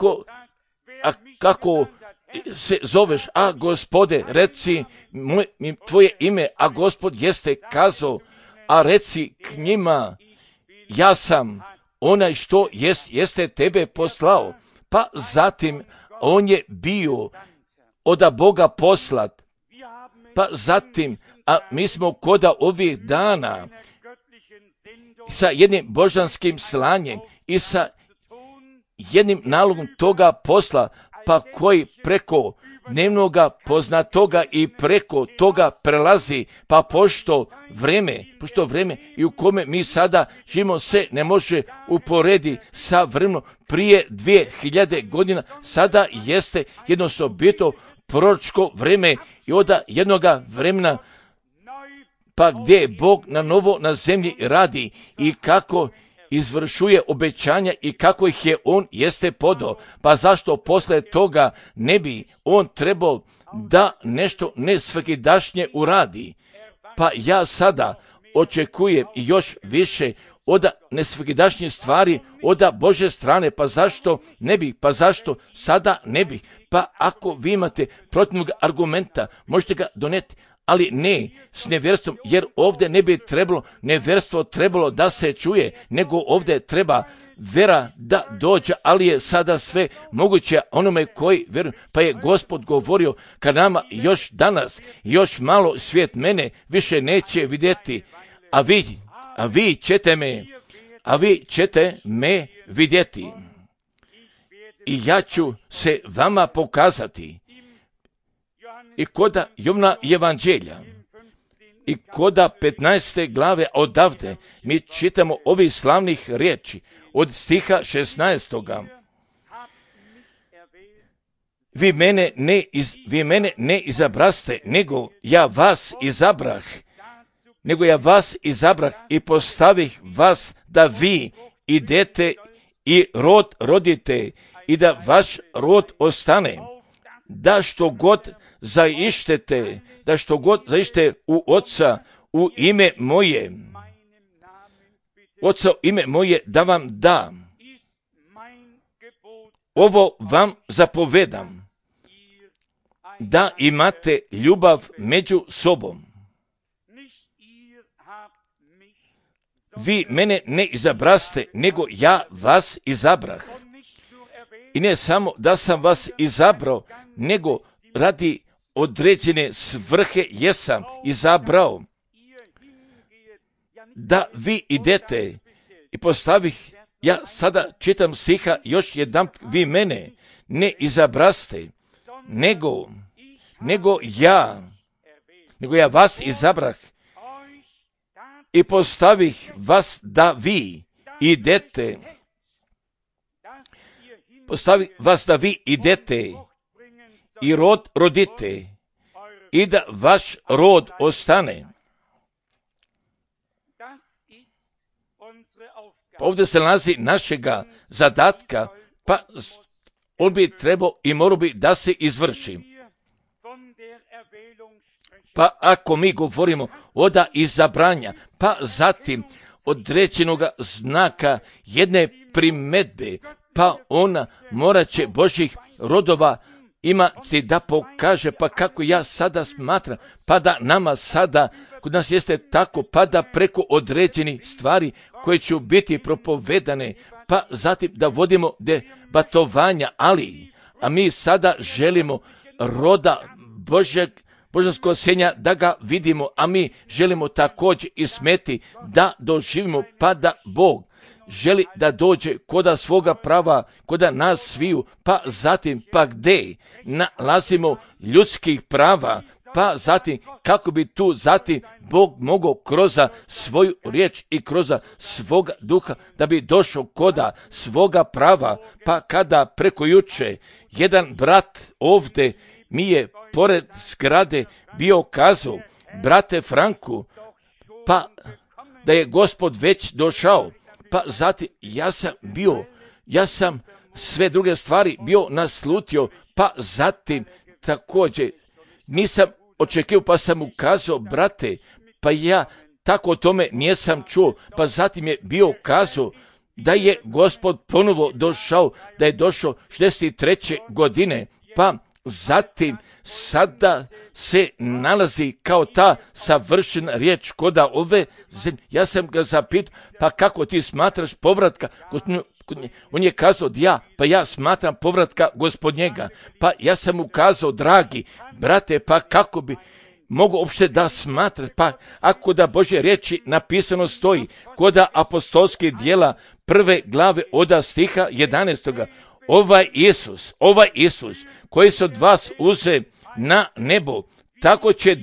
kako se zoveš, a Gospode, reci tvoje ime, a Gospod jeste kazao, a reci k njima, ja sam onaj što jeste tebe poslao. Pa zatim on je bio od Boga poslat. Pa zatim, a mi smo koda ovih dana sa jednim božanskim slanjem i sa jednim nalogom toga posla, pa koji preko dnevnoga poznatoga i preko toga prelazi, pa pošto vreme i u kome mi sada živimo se ne može uporedi sa vremenom prije 2000 godina, sada jeste jedno osobito proročko vreme i od jednoga vremena, pa gdje Bog na novo na zemlji radi i kako izvršuje obećanja i kako ih je on jeste podao. Pa zašto posle toga ne bi on trebao da nešto nesvakidašnje uradi? Pa ja sada očekujem još više od nesvakidašnjih stvari od Božje strane. Pa zašto ne bi? Pa zašto sada ne bi? Pa ako vi imate protivnog argumenta, možete ga doneti, ali ne s nevjerstvom, jer ovdje ne bi trebalo nevjerstvo trebalo da se čuje, nego ovdje treba vera da dođe, ali je sada sve moguće onome koji vjeruje. Pa je Gospod govorio ka nama još danas, još malo svijet mene više neće vidjeti, a vi ćete me vidjeti. I ja ću se vama pokazati. I koda Jovna evanđelja, i koda 15. glave odavde, mi čitamo ovih slavnih riječi od stiha 16. Vi mene ne izabraste, nego ja vas izabrah i postavih vas da vi idete i rod rodite i da vaš rod ostane, da što god zaištete u Oca u ime moje, Oca u ime moje da vam da. Ovo vam zapovedam, da imate ljubav među sobom. Vi mene ne izabraste, nego ja vas izabrah. I ne samo da sam vas izabrao, nego radi određene svrhe jesam izabrao. Da vi idete i postavih, ja sada čitam stiha još jedan, vi mene ne izabraste, nego ja vas izabrah i postavih vas da vi idete. Postavih vas da vi idete i rod rodite i da vaš rod ostane. Ovdje se nalazi našega zadatka, pa on bi trebao i morao bi da se izvrši. Pa ako mi govorimo od izabranja, pa zatim određenog znaka jedne primedbe, pa ona morat će Božjih rodova imati da pokaže, pa kako ja sada smatram, pa da nama sada, kod nas jeste tako, pa da preko određenih stvari koje će biti propovedane, pa zatim da vodimo debatovanja, a mi sada želimo roda božanskog senja da ga vidimo, a mi želimo također i smeti da doživimo, pa da Bog želi da dođe koda svoga prava, koda nas sviju, pa zatim pa gdje nalazimo ljudskih prava, pa zatim kako bi tu zatim Bog mogao kroz svoju riječ i kroz svoga duha da bi došao koda svoga prava, pa kada preko juče jedan brat ovdje mi je pored zgrade bio kazao, brate Franku, pa da je Gospod već došao, pa zatim ja sam sve druge stvari bio naslutio, pa zatim također nisam očekivao, pa sam mu kazao, brate, pa ja tako o tome nisam čuo, pa zatim je bio kazao da je Gospod ponovo došao, da je došao 63. godine, pa zatim sada se nalazi kao ta savršena riječ koda ove zemlje. Ja sam ga zapitao, pa kako ti smatraš povratka? On je kazao, pa ja smatram povratka Gospodnjega. Pa ja sam mu kazao, dragi brate, pa kako bi mogu uopšte da smatrati, pa ako da Božje riječi napisano stoji koda apostolskih djela 1. glave od stiha 11. Ovaj Isus koji se od vas uze na nebo, tako će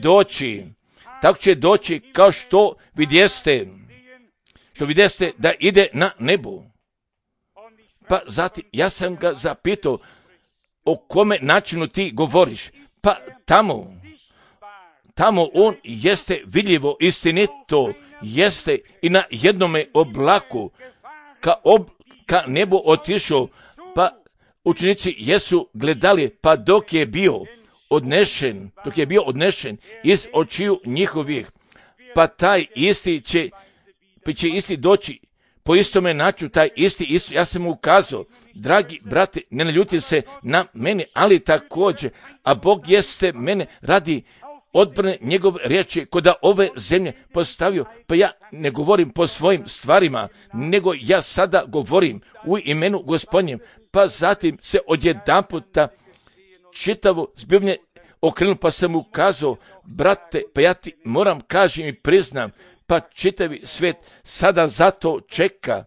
doći kao što vidjeste da ide na nebo. Pa zatim ja sam ga zapitao, o kome načinu ti govoriš? Pa tamo on jeste vidljivo, istinito, jeste i na jednome oblaku ka nebu otišao, pa učenici jesu gledali, pa dok je bio odnešen iz očiju njihovih, pa taj isti će isti doći po istome načinu, taj isti, ja sam mu ukazao, dragi brate, ne naljuti se na mene, ali također, a Bog jeste mene radi odbrane njegove riječi kod ove zemlje postavio, pa ja ne govorim po svojim stvarima, nego ja sada govorim u imenu Gospodnjem, pa zatim se odjedanputa čitavo zbivanje okrenuo, pa sam mu kazao, brate, pa ja ti moram kažem i priznam, pa čitavi svijet sada zato čeka,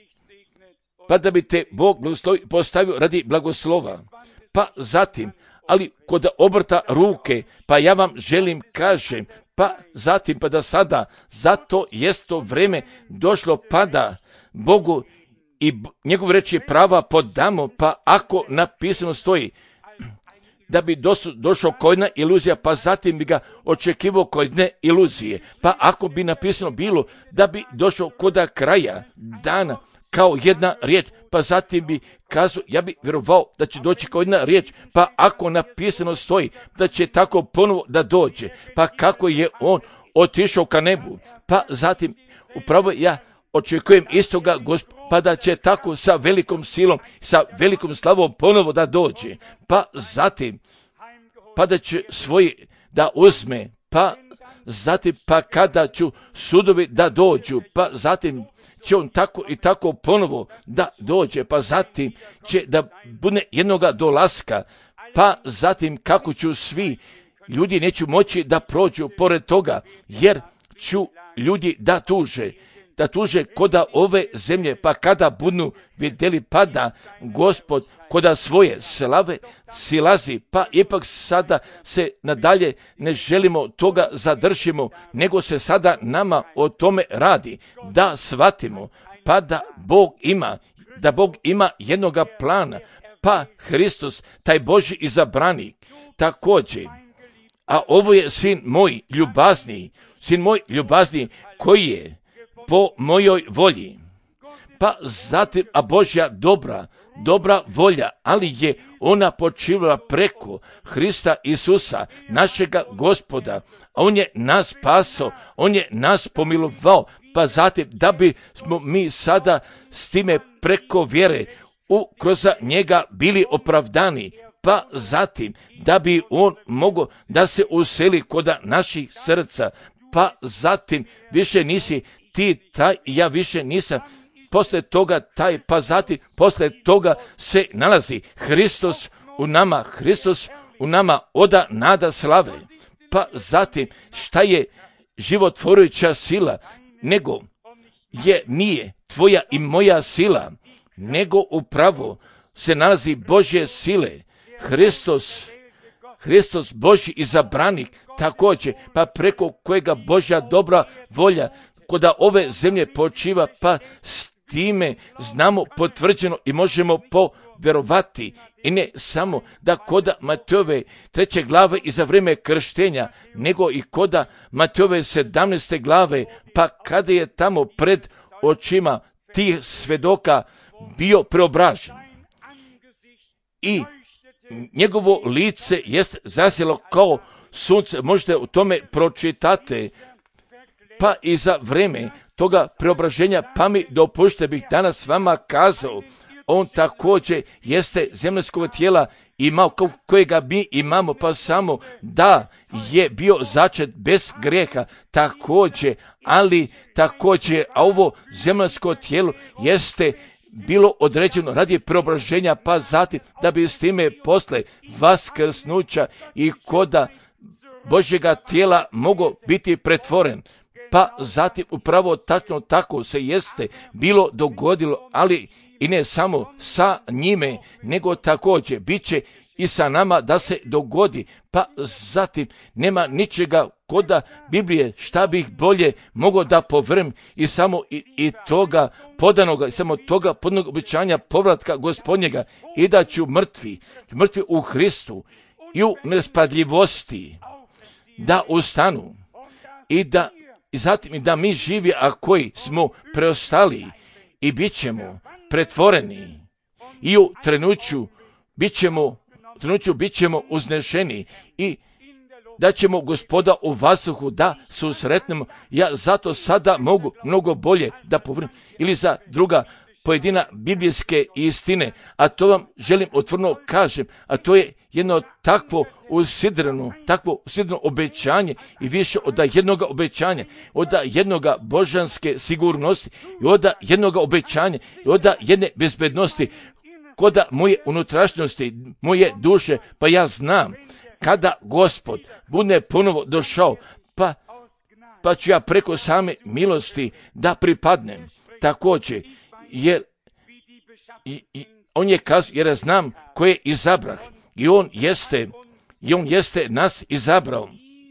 pa da bi te Bog postavio radi blagoslova. Pa zatim, ali kod obrta ruke, pa ja vam želim kažem, pa zatim, pa da sada, zato jest to vreme došlo, pa da Bogu i njegov reči prava podamo, pa ako napisano stoji, da bi došao kojedna iluzija, pa zatim bi ga očekivao kojdne iluzije. Pa ako bi napisano bilo da bi došao koda kraja dana kao jedna riječ, pa zatim bi kazao, ja bi vjerovao da će doći kao jedna riječ, pa ako napisano stoji da će tako ponovo da dođe, pa kako je on otišao ka nebu, pa zatim upravo ja očekujem istoga Gospoda, pa da će tako sa velikom silom, sa velikom slavom ponovo da dođe, pa zatim, pa da će svoji da uzme, pa zatim, pa kada ću sudovi da dođu, pa zatim će on tako i tako ponovo da dođe, pa zatim će da bude jednoga dolaska, pa zatim kako ću svi ljudi neću moći da prođu pored toga, jer ću ljudi da tuže koda ove zemlje, pa kada budu vidjeli pada Gospod koda svoje slave silazi, pa ipak sada se nadalje ne želimo toga zadržimo, nego se sada nama o tome radi, da shvatimo, pa da Bog ima jednoga plana, pa Hristos, taj Božji izabranik, također, a ovo je sin moj ljubazniji, koji je po mojoj volji. Pa zatim, a Božja dobra volja, ali je ona počivala preko Hrista Isusa, našega Gospoda, a on je nas spasao, on je nas pomilovao, pa zatim da bi smo mi sada s time preko vjere kroz njega bili opravdani, pa zatim da bi on mogao da se useli kod naših srca, pa zatim više nisi ti taj, ja više nisam, posle toga taj, pa zatim posle toga se nalazi Hristos u nama oda nada slave. Pa zatim šta je životvorujuća sila, nego nije tvoja i moja sila, nego upravo se nalazi Božje sile, Hristos Božji izabranik, također, pa preko kojega Božja dobra volja koda ove zemlje počiva, pa s time znamo potvrđeno i možemo povjerovati. I ne samo da koda Matejove 3. glave i za vrijeme krštenja, nego i koda Matejove 17. glave, pa kada je tamo pred očima tih svedoka bio preobražen. I njegovo lice jest zasjelo kao sunce, možete u tome pročitati, pa i za vrijeme toga preobraženja, pa mi dopušte bih danas vama kazao, on također jeste zemaljskog tijela imao kojega mi imamo, pa samo da je bio začet bez grijeha također, ali također, a ovo zemaljsko tijelo jeste bilo određeno radi preobraženja, pa zatim da bi s time posle vaskrsnuća i koda Božjega tijela mogao biti pretvoren. Pa zatim upravo tačno tako se jeste bilo dogodilo, ali i ne samo sa njime, nego također bit će i sa nama da se dogodi. Pa zatim nema ničega koda Biblije šta bih bolje mogao da povrem i samo i toga podanoga, i samo toga podanog obećanja povratka Gospodnjega, i da ću mrtvi u Hristu i u nespadljivosti da ustanu i zatim i da mi živi, a koji smo preostali i bit ćemo pretvoreni i u trenuću bit ćemo uznešeni i da ćemo Gospoda u vazduhu da susretnemo. Ja zato sada mogu mnogo bolje da povrnem ili za druga pojedina biblijske istine, a to vam želim otvoreno kažem, a to je jedno takvo usidreno obećanje i više od jednoga obećanja, od jednoga božanske sigurnosti i od jednoga obećanja i od jedne bezbednosti kod moje unutrašnjosti, moje duše, pa ja znam kada Gospod bude ponovo došao, pa ću ja preko same milosti da pripadnem također, jer on je kazao, jer ja znam koje je izabrah i on jeste nas izabrao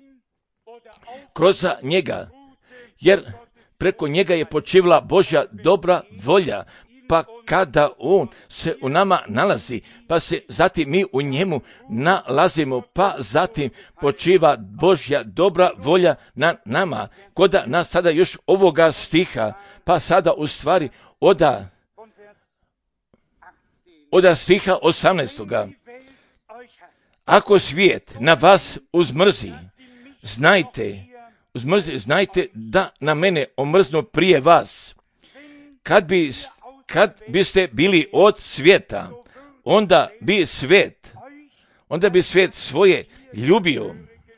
kroz njega, jer preko njega je počivala Božja dobra volja, pa kada on se u nama nalazi, pa se zatim mi u njemu nalazimo, pa zatim počiva Božja dobra volja na nama. Koda nas sada još ovoga stiha, pa sada u stvari od stiha 18. Ako svijet na vas uzmrzi, znajte da na mene omrznu prije vas. Kad biste bili od svijeta, onda bi svijet svoje ljubio.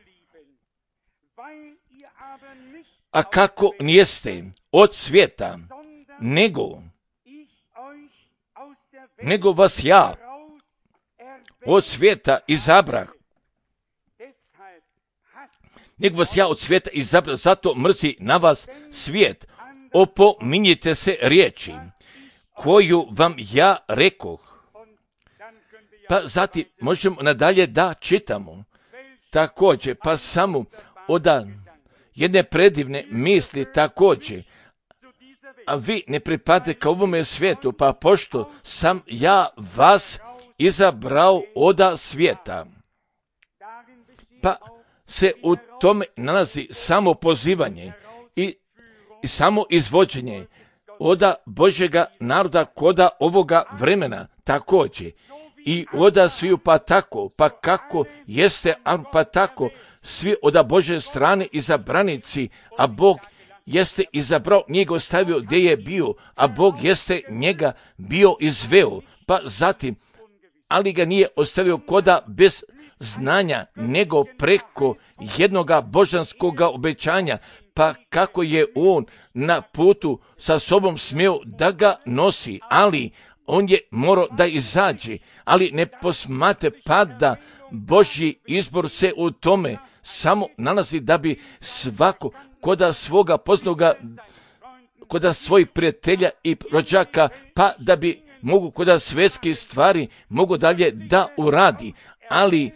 A kako nijeste od svijeta, nego vas ja od svijeta izabrah. Zato mrzi na vas svijet. Opominjite se riječi koju vam ja rekoh. Pa zatim možemo nadalje da čitamo. Također, pa samo od jedne predivne misli također. A vi ne pripadate ka ovome svijetu, pa pošto sam ja vas izabrao od svijeta. Pa se u tome nalazi samo pozivanje i samo izvođenje od Božjega naroda koda ovoga vremena također. I od sviju pa tako, pa kako jeste, pa tako, svi od Božje strane izabranici, a Bog jeste izabrao, nije ga ostavio gdje je bio, a Bog jeste njega bio izveo, pa zatim, ali ga nije ostavio koda bez znanja, nego preko jednoga božanskoga obećanja, pa kako je on na putu sa sobom smio da ga nosi, ali on je morao da izađe, ali ne posmate pa da Božji izbor se u tome samo nalazi da bi svako koda svoga poznaga, koda svojih prijatelja i rođaka, pa da bi mogu koda svjetskih stvari mogu dalje da uradi, ali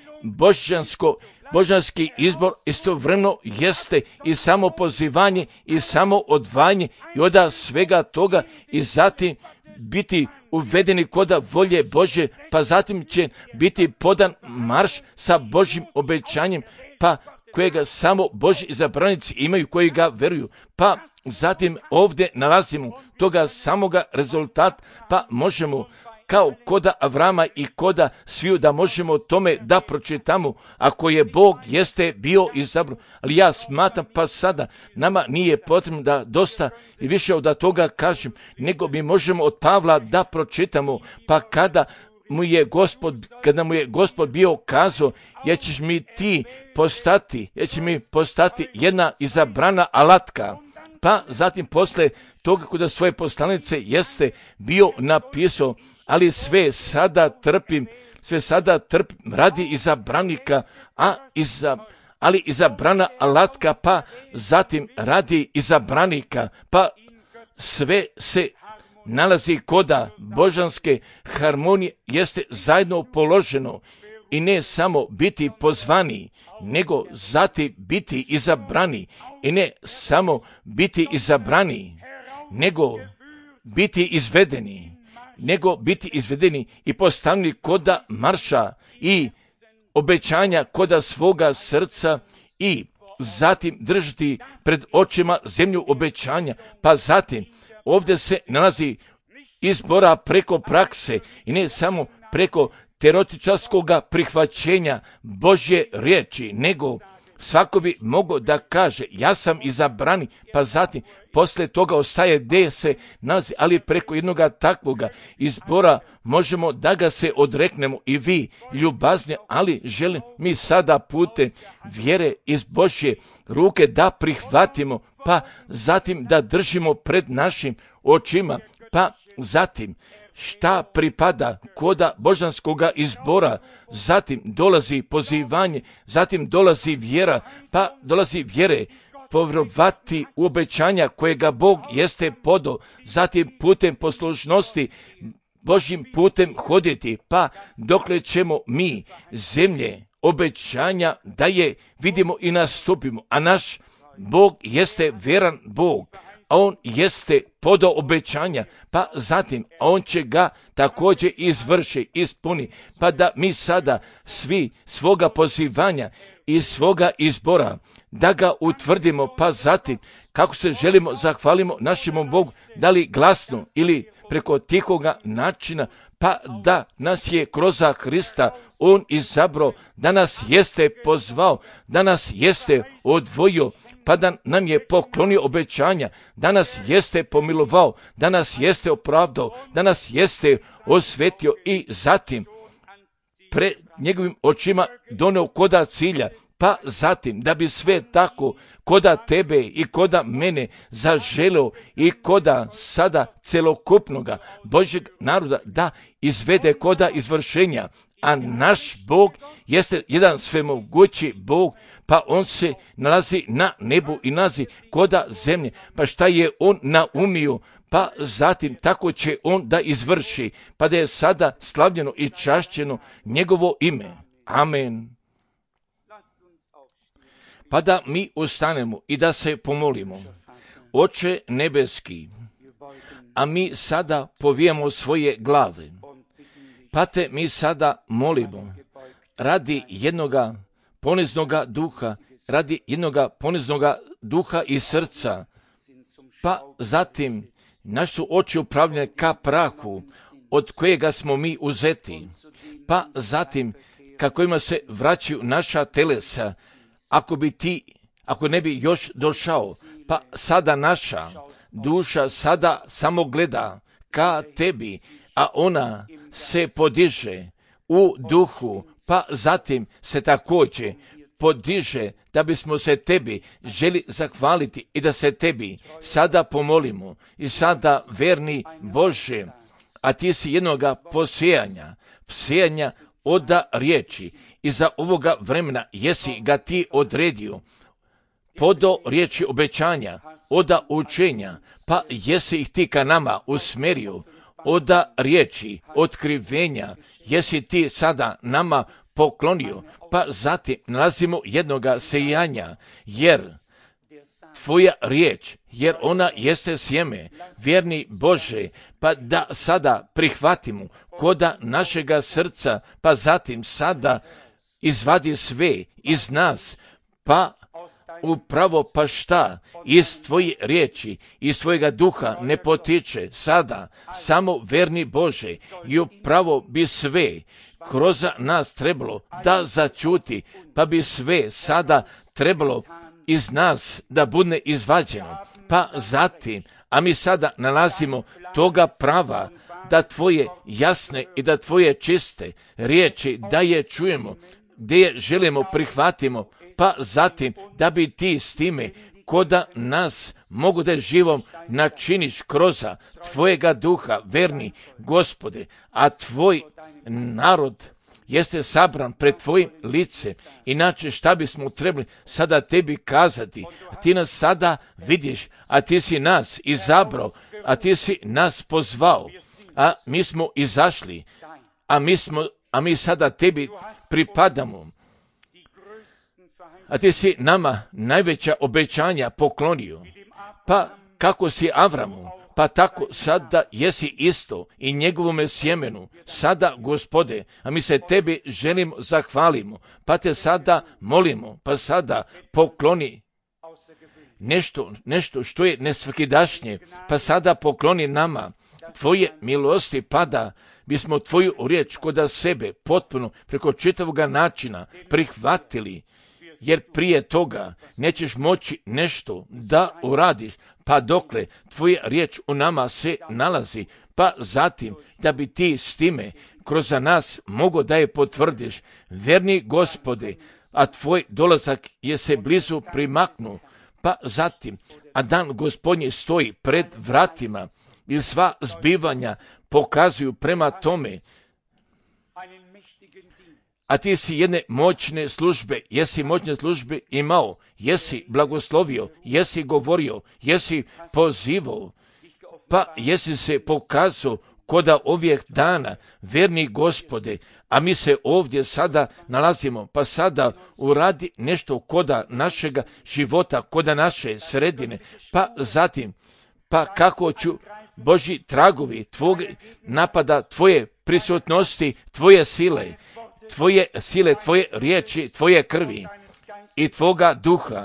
božanski izbor istovremeno jeste i samo pozivanje i samo odvajanje i od svega toga i zatim biti uvedeni koda volje Božje, pa zatim će biti podan marš sa Božjim obećanjem, pa kojega samo Božji izabranici imaju, koji ga veruju. Pa zatim ovdje nalazimo toga samoga rezultat, pa možemo kao koda Avrama i koda sviju da možemo tome da pročitamo, ako je Bog jeste bio izabran. Ali ja smatram pa sada nama nije potrebno da dosta i više od toga kažem, nego mi možemo od Pavla da pročitamo, pa kada mu je Gospod bio kazao, jer ćeš mi postati jedna izabrana alatka. Pa zatim posle toga kod svoje poslanice jeste bio napisao, ali sve sada trpim radi izabranika, ali izabrana alatka, pa zatim radi izabranika, pa sve se nalazi koda božanske harmonije jeste zajedno položeno i ne samo biti pozvani, nego zatim biti izabrani i ne samo biti izabrani, nego biti izvedeni i postavljeni koda marša i obećanja koda svoga srca i zatim držati pred očima zemlju obećanja, pa zatim ovdje se nalazi izbora preko prakse i ne samo preko teoretičarskog prihvaćenja Božje riječi, nego svako bi mogao da kaže, ja sam izabrani, pa zatim poslije toga ostaje gdje se nalazi, ali preko jednoga takvoga izbora možemo da ga se odreknemo i vi ljubazni, ali želim mi sada putem vjere iz Božje ruke da prihvatimo, pa zatim da držimo pred našim očima, pa zatim šta pripada koda božanskoga izbora, zatim dolazi pozivanje, zatim dolazi vjera, pa dolazi vjere, povjerovati u obećanja kojega Bog jeste podao, zatim putem poslušnosti Božjim putem hoditi, pa dokle ćemo mi zemlje obećanja da je vidimo i nastupimo, a naš Bog jeste vjeran Bog, a on jeste podao obećanja, pa zatim on će ga također izvrši, ispuni, pa da mi sada svi svoga pozivanja i svoga izbora, da ga utvrdimo, pa zatim kako se želimo zahvalimo našemu Bogu, da li glasno ili preko tihoga načina, pa da nas je kroz Hrista on izabrao, da nas jeste pozvao, da nas jeste odvojio, pa da nam je poklonio obećanja, da nas jeste pomilovao, da nas jeste opravdao, da nas jeste osvetio i zatim pred njegovim očima doneo koda cilja, pa zatim da bi sve tako koda tebe i koda mene zaželeo i koda sada celokupnoga Božjeg naroda da izvede koda izvršenja. A naš Bog jeste jedan svemogući Bog, pa on se nalazi na nebu i nalazi koda zemlje. Pa šta je on naumio, pa zatim tako će on da izvrši, pa da je sada slavljeno i čašćeno njegovo ime. Amen. Pa da mi ustanemo i da se pomolimo. Oče nebeski, a mi sada povijemo svoje glave. Pa te mi sada molimo radi jednoga poniznoga duha, radi jednoga poniznoga duha i srca, pa zatim naše su oči upravljene ka prahu od kojega smo mi uzeti, pa zatim kako ima se vraćaju naša telesa, ako ne bi još došao, pa sada naša duša sada samo gleda ka tebi, a ona se podiže u duhu, pa zatim se također podiže da bismo se tebi želi zahvaliti i da se tebi sada pomolimo. I sada, verni Bože, a ti si jednoga posijanja oda riječi i za ovoga vremena jesi ga ti odredio, podo riječi obećanja, oda učenja, pa jesi ih ti ka nama usmerio, oda riječi otkrivenja, jesi ti sada nama poklonio, pa zatim nalazimo jednoga sejanja, jer tvoja riječ, jer ona jeste sjeme, vjerni Bože, pa da sada prihvatimo koda našega srca, pa zatim sada izvadi sve iz nas, pa upravo pa šta iz tvoje riječi, iz tvojega duha ne potiče sada, samo verni Bože, i upravo bi sve kroz nas trebalo da začuti, pa bi sve sada trebalo iz nas da bude izvađeno, pa zatim, a mi sada nalazimo toga prava da tvoje jasne i da tvoje čiste riječi da je čujemo, gdje je želimo prihvatimo, pa zatim da bi ti s time koda nas mogu da živom načiniš kroz tvojega duha, verni Gospode, a tvoj narod jeste sabran pred tvojim licem, inače šta bismo trebali sada tebi kazati, a ti nas sada vidiš, a ti si nas izabrao, a ti si nas pozvao, a mi smo izašli, a mi sada tebi pripadamo, a ti si nama najveća obećanja poklonio, pa kako si Avramu, pa tako sada jesi isto i njegovome sjemenu, sada Gospode, a mi se tebi želimo zahvalimo, pa te sada molimo, pa sada pokloni nešto što je nesvakidašnje, pa sada pokloni nama tvoje milosti, pa da bismo tvoju riječ koda sebe potpuno preko čitavoga načina prihvatili, jer prije toga nećeš moći nešto da uradiš, pa dokle tvoja riječ u nama se nalazi, pa zatim da bi ti s time kroz nas mogo da je potvrdiš, verni Gospode, a tvoj dolazak je se blizu primaknuo, pa zatim, a dan Gospodnji stoji pred vratima i sva zbivanja pokazuju prema tome, a ti si jedne moćne službe, jesi moćne službe imao, jesi blagoslovio, jesi govorio, jesi pozivao, pa jesi se pokazao koda ovih dana, verni Gospode, a mi se ovdje sada nalazimo, pa sada uradi nešto koda našega života, koda naše sredine, pa zatim, pa kako ću Božji tragovi tvog napada, tvoje prisutnosti, tvoje sile, tvoje riječi, tvoje krvi i tvoga duha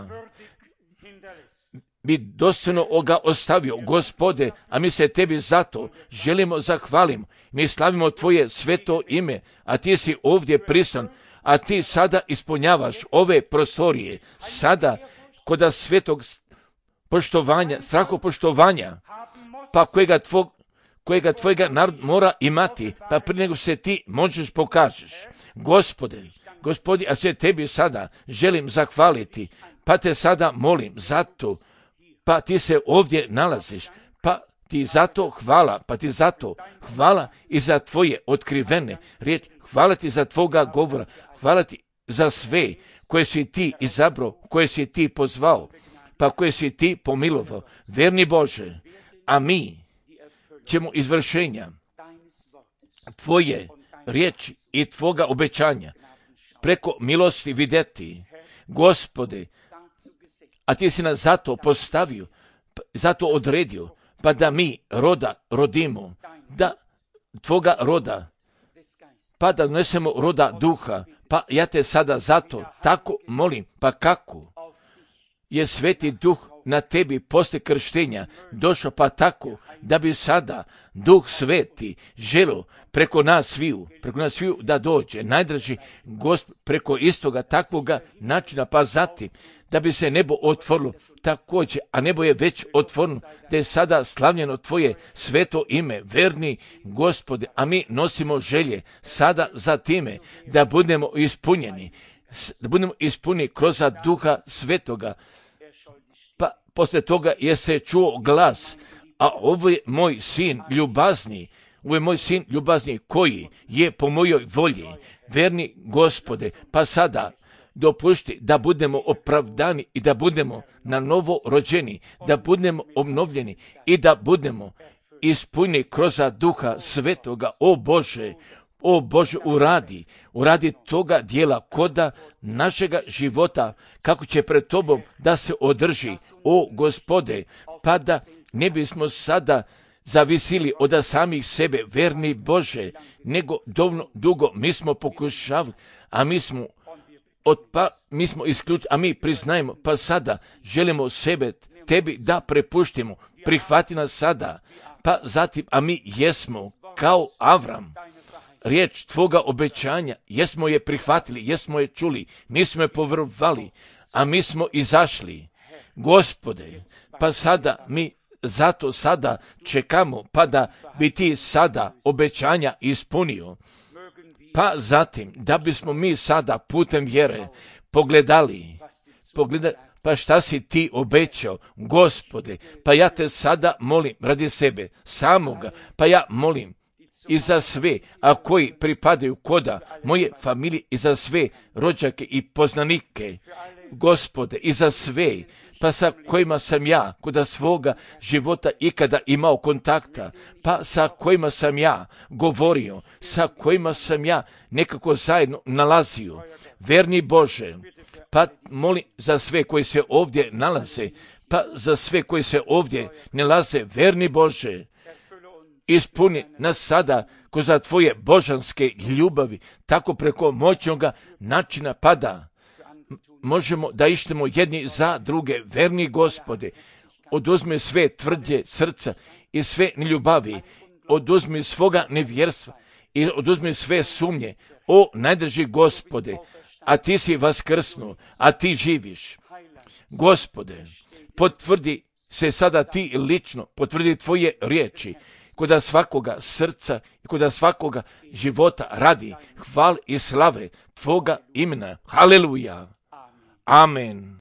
bi dostojno ga ostavio, Gospode, a mi se tebi zato želimo zahvalimo. Mi slavimo tvoje sveto ime, a ti si ovdje prisutan, a ti sada ispunjavaš ove prostorije, sada koda svetog poštovanja, strahopoštovanja, pa kojega tvojega narod mora imati, pa prije nego se ti možeš pokažeš. Gospode, a se tebi sada želim zahvaliti, pa te sada molim zato, pa ti se ovdje nalaziš, pa ti zato hvala i za tvoje otkrivene riječ, hvala ti za tvoga govora, hvala ti za sve koje si ti izabrao, koje si ti pozvao, pa koje si ti pomilovao, verni Bože, a mi ćemo izvršenja tvoje riječi i tvoga obećanja preko milosti vidjeti, Gospode, a ti si nas zato postavio, zato odredio, pa da mi rodimo, da tvoga roda, pa da donesemo roda duha, pa ja te sada zato tako molim, pa kako je Sveti Duh na tebi poslije krštenja došao, pa tako da bi sada Duh Sveti želio preko nas sviju da dođe, najdraži Gospod, preko istoga takvoga načina, pa zatim da bi se nebo otvorilo također, a nebo je već otvoreno, da je sada slavljeno tvoje sveto ime, verni Gospode, a mi nosimo želje sada za time da budemo ispunjeni kroz Duha Svetoga. Pa poslije toga je se čuo glas, a ovo je moj sin ljubazni, koji je po mojoj volji, verni Gospode, pa sada dopušti da budemo opravdani i da budemo na novo rođeni, da budemo obnovljeni i da budemo ispunjeni kroz Duha Svetoga. O Bože, uradi toga dijela koda našega života, kako će pred tobom da se održi, o Gospode, pa da ne bismo sada zavisili od samih sebe, verni Bože, nego dovoljno dugo mi smo pokušavali, a mi smo isključili, a mi priznajemo, pa sada želimo sebe tebi da prepuštimo, prihvati nas sada, pa zatim, a mi jesmo kao Avram, riječ tvoga obećanja, jesmo je prihvatili, jesmo je čuli, mi smo je poverovali, a mi smo izašli, Gospode, pa sada mi zato sada čekamo, pa da bi ti sada obećanja ispunio, pa zatim da bismo mi sada putem vjere pogledali, pa šta si ti obećao, Gospode, pa ja te sada molim radi sebe samoga, pa ja molim i za sve, a koji pripadaju koda moje familije, i za sve rođake i poznanike, Gospode, i za sve, pa sa kojima sam ja koda svoga života ikada imao kontakta, pa sa kojima sam ja govorio, sa kojima sam ja nekako zajedno nalazio, verni Bože, pa molim za sve koji se ovdje nalaze, pa za sve koji se ovdje nalaze, verni Bože, ispuni nas sada kroz tvoje božanske ljubavi, tako preko moćnoga načina, pa da možemo da ištemo jedni za druge, verni Gospode, oduzmi sve tvrdje srca i sve neljubavi, oduzmi svoga nevjerstva i oduzmi sve sumnje, o najdrži Gospode, a ti si vaskrsnuo, a ti živiš. Gospode, potvrdi se sada ti lično, potvrdi tvoje riječi, kod svakoga srca i kod svakoga života radi hval i slave tvoga imena. Haleluja. Amen.